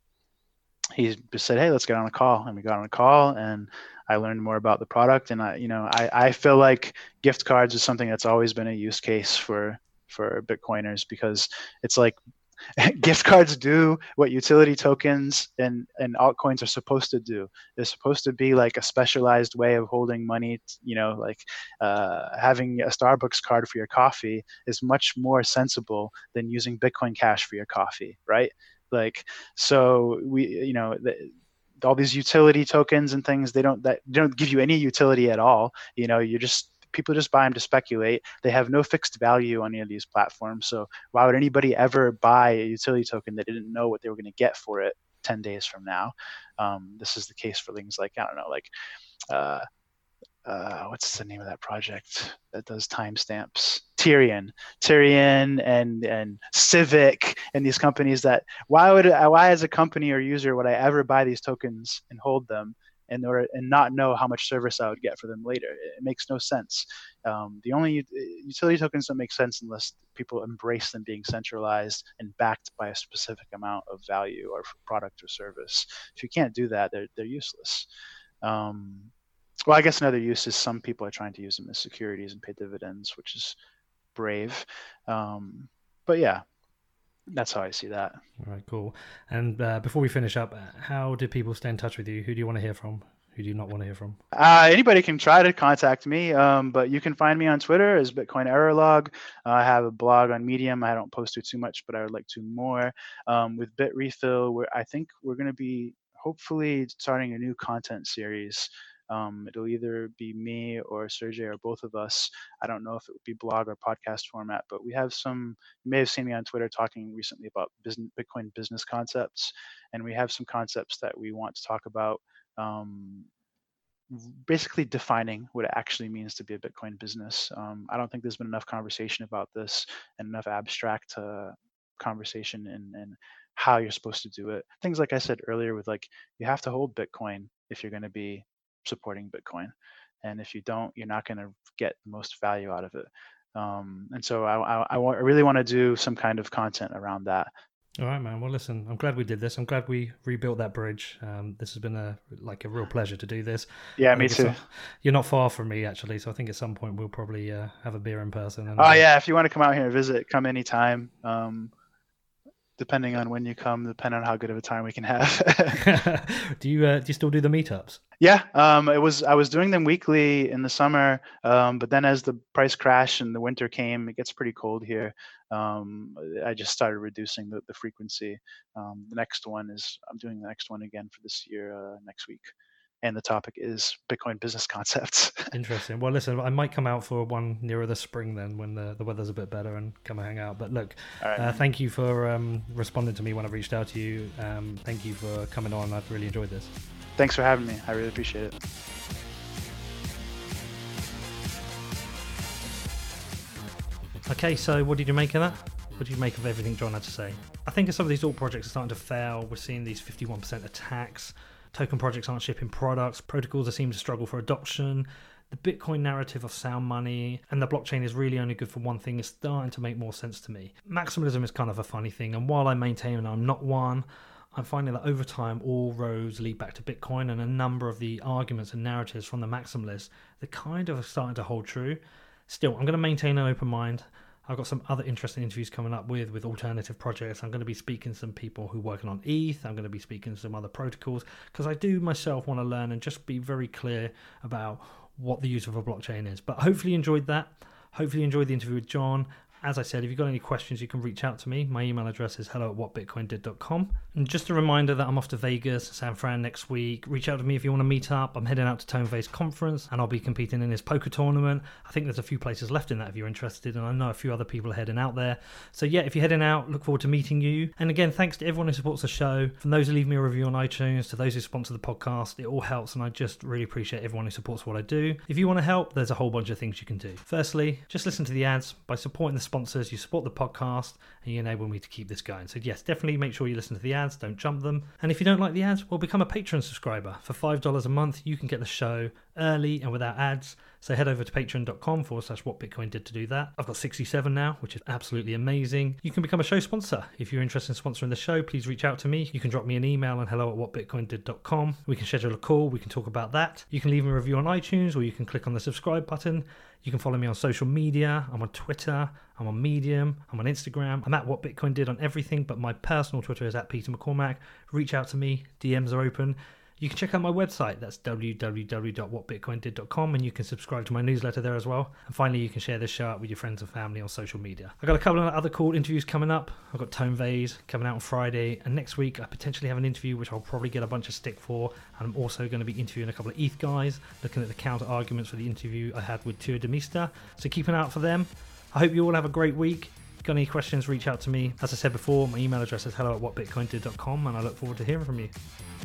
he just said, hey, let's get on a call. And we got on a call, and I learned more about the product. And I, you know, I, I feel like gift cards is something that's always been a use case for, for Bitcoiners, because it's like gift cards do what utility tokens and, and altcoins are supposed to do. They're supposed to be like a specialized way of holding money. You know, like uh, having a Starbucks card for your coffee is much more sensible than using Bitcoin Cash for your coffee, right? Like, so we, you know, the, all these utility tokens and things, they don't, that they don't give you any utility at all. You know, you just, people just buy them to speculate. They have no fixed value on any of these platforms. So why would anybody ever buy a utility token that didn't know what they were going to get for it ten days from now? Um, this is the case for things like, I don't know, like, uh, uh, what's the name of that project that does timestamps? Tyrion, Tyrion, and and Civic, and these companies that, why would why as a company or user would I ever buy these tokens and hold them in order and not know how much service I would get for them later? It makes no sense. Um, the only utility tokens don't make sense unless people embrace them being centralized and backed by a specific amount of value or product or service. If you can't do that, they're they're useless. Um, well, I guess another use is some people are trying to use them as securities and pay dividends, which is brave. Um, but yeah, that's how I see that. All right, cool. And uh, before we finish up, how do people stay in touch with you? Who do you want to hear from? Who do you not want to hear from? Uh, anybody can try to contact me, um, but you can find me on Twitter as Bitcoin Error Log. Uh, I have a blog on Medium. I don't post to too much, but I would like to more. Um, with Bit Refill, where I think we're going to be hopefully starting a new content series. Um, it'll either be me or Sergey or both of us. I don't know if it would be blog or podcast format, but we have some, you may have seen me on Twitter talking recently about business, Bitcoin business concepts, and we have some concepts that we want to talk about, um, basically defining what it actually means to be a Bitcoin business. Um, I don't think there's been enough conversation about this and enough abstract uh, conversation and, and how you're supposed to do it. Things like I said earlier with like, you have to hold Bitcoin if you're going to be supporting Bitcoin. And if you don't, you're not going to get the most value out of it. Um, and so I, I, I, want, I really want to do some kind of content around that. All right, man. Well, listen, I'm glad we did this. I'm glad we rebuilt that bridge. Um, this has been a like a real pleasure to do this. Yeah, me too. Not, you're not far from me, actually, so I think at some point we'll probably uh, have a beer in person. And, oh, uh, yeah. If you want to come out here and visit, come anytime. Um, depending on when you come, depending on how good of a time we can have. do you uh, do you still do the meetups? Yeah, um, it was. I was doing them weekly in the summer, um, but then as the price crashed and the winter came, it gets pretty cold here. Um, I just started reducing the, the frequency. Um, the next one is I'm doing the next one again for this year uh, next week, and the topic is Bitcoin business concepts. Interesting. Well, listen, I might come out for one nearer the spring then, when the, the weather's a bit better, and come and hang out. But look, right, uh, thank you for um, responding to me when I reached out to you. Um, thank you for coming on. I've really enjoyed this. Thanks for having me. I really appreciate it. Okay, so what did you make of that? What did you make of everything John had to say? I think as some of these alt projects are starting to fail, we're seeing these fifty-one percent attacks. Token projects aren't shipping products. Protocols are seeming to struggle for adoption. The Bitcoin narrative of sound money and the blockchain is really only good for one thing is starting to make more sense to me. Maximalism is kind of a funny thing, and while I maintain I'm not one, I'm finding that over time all roads lead back to Bitcoin, and a number of the arguments and narratives from the maximalists, they're kind of starting to hold true. Still, I'm going to maintain an open mind. I've got some other interesting interviews coming up with with alternative projects. I'm going to be speaking to some people who are working on E T H. I'm going to be speaking to some other protocols, because I do myself want to learn and just be very clear about what the use of a blockchain is. But hopefully you enjoyed that. Hopefully you enjoyed the interview with John. As I said, if you've got any questions, you can reach out to me. My email address is hello at what bitcoin did dot com. And just a reminder that I'm off to Vegas, San Fran next week. Reach out to me if you want to meet up. I'm heading out to Tone Vays conference and I'll be competing in his poker tournament. I think there's a few places left in that if you're interested, and I know a few other people are heading out there. So yeah, if you're heading out, look forward to meeting you. And again, thanks to everyone who supports the show. From those who leave me a review on iTunes to those who sponsor the podcast, it all helps, and I just really appreciate everyone who supports what I do. If you want to help, there's a whole bunch of things you can do. Firstly, just listen to the ads. By supporting the sponsors, you support the podcast and you enable me to keep this going. So yes, definitely make sure you listen to the ads, don't jump them. And if you don't like the ads, well, become a Patreon subscriber. For five dollars a month, you can get the show early and without ads. So head over to patreon.com forward slash what Bitcoin did to do that. I've got sixty-seven now, which is absolutely amazing. You can become a show sponsor. If you're interested in sponsoring the show, please reach out to me. You can drop me an email on hello at what bitcoin did dot com. We can schedule a call. We can talk about that. You can leave me a review on iTunes, or you can click on the subscribe button. You can follow me on social media. I'm on Twitter. I'm on Medium. I'm on Instagram. I'm at What Bitcoin Did on everything, but my personal Twitter is at Peter McCormack. Reach out to me. D Ms are open. You can check out my website. That's w w w dot what bitcoin did dot com, and you can subscribe to my newsletter there as well. And finally, you can share this show out with your friends and family on social media. I've got a couple of other cool interviews coming up. I've got Tone Vays coming out on Friday, and next week I potentially have an interview which I'll probably get a bunch of stick for. And I'm also going to be interviewing a couple of E T H guys, looking at the counter arguments for the interview I had with Tua Demista. So keep an eye out for them. I hope you all have a great week. If you've got any questions, reach out to me. As I said before, my email address is hello at what bitcoin did dot com, and I look forward to hearing from you.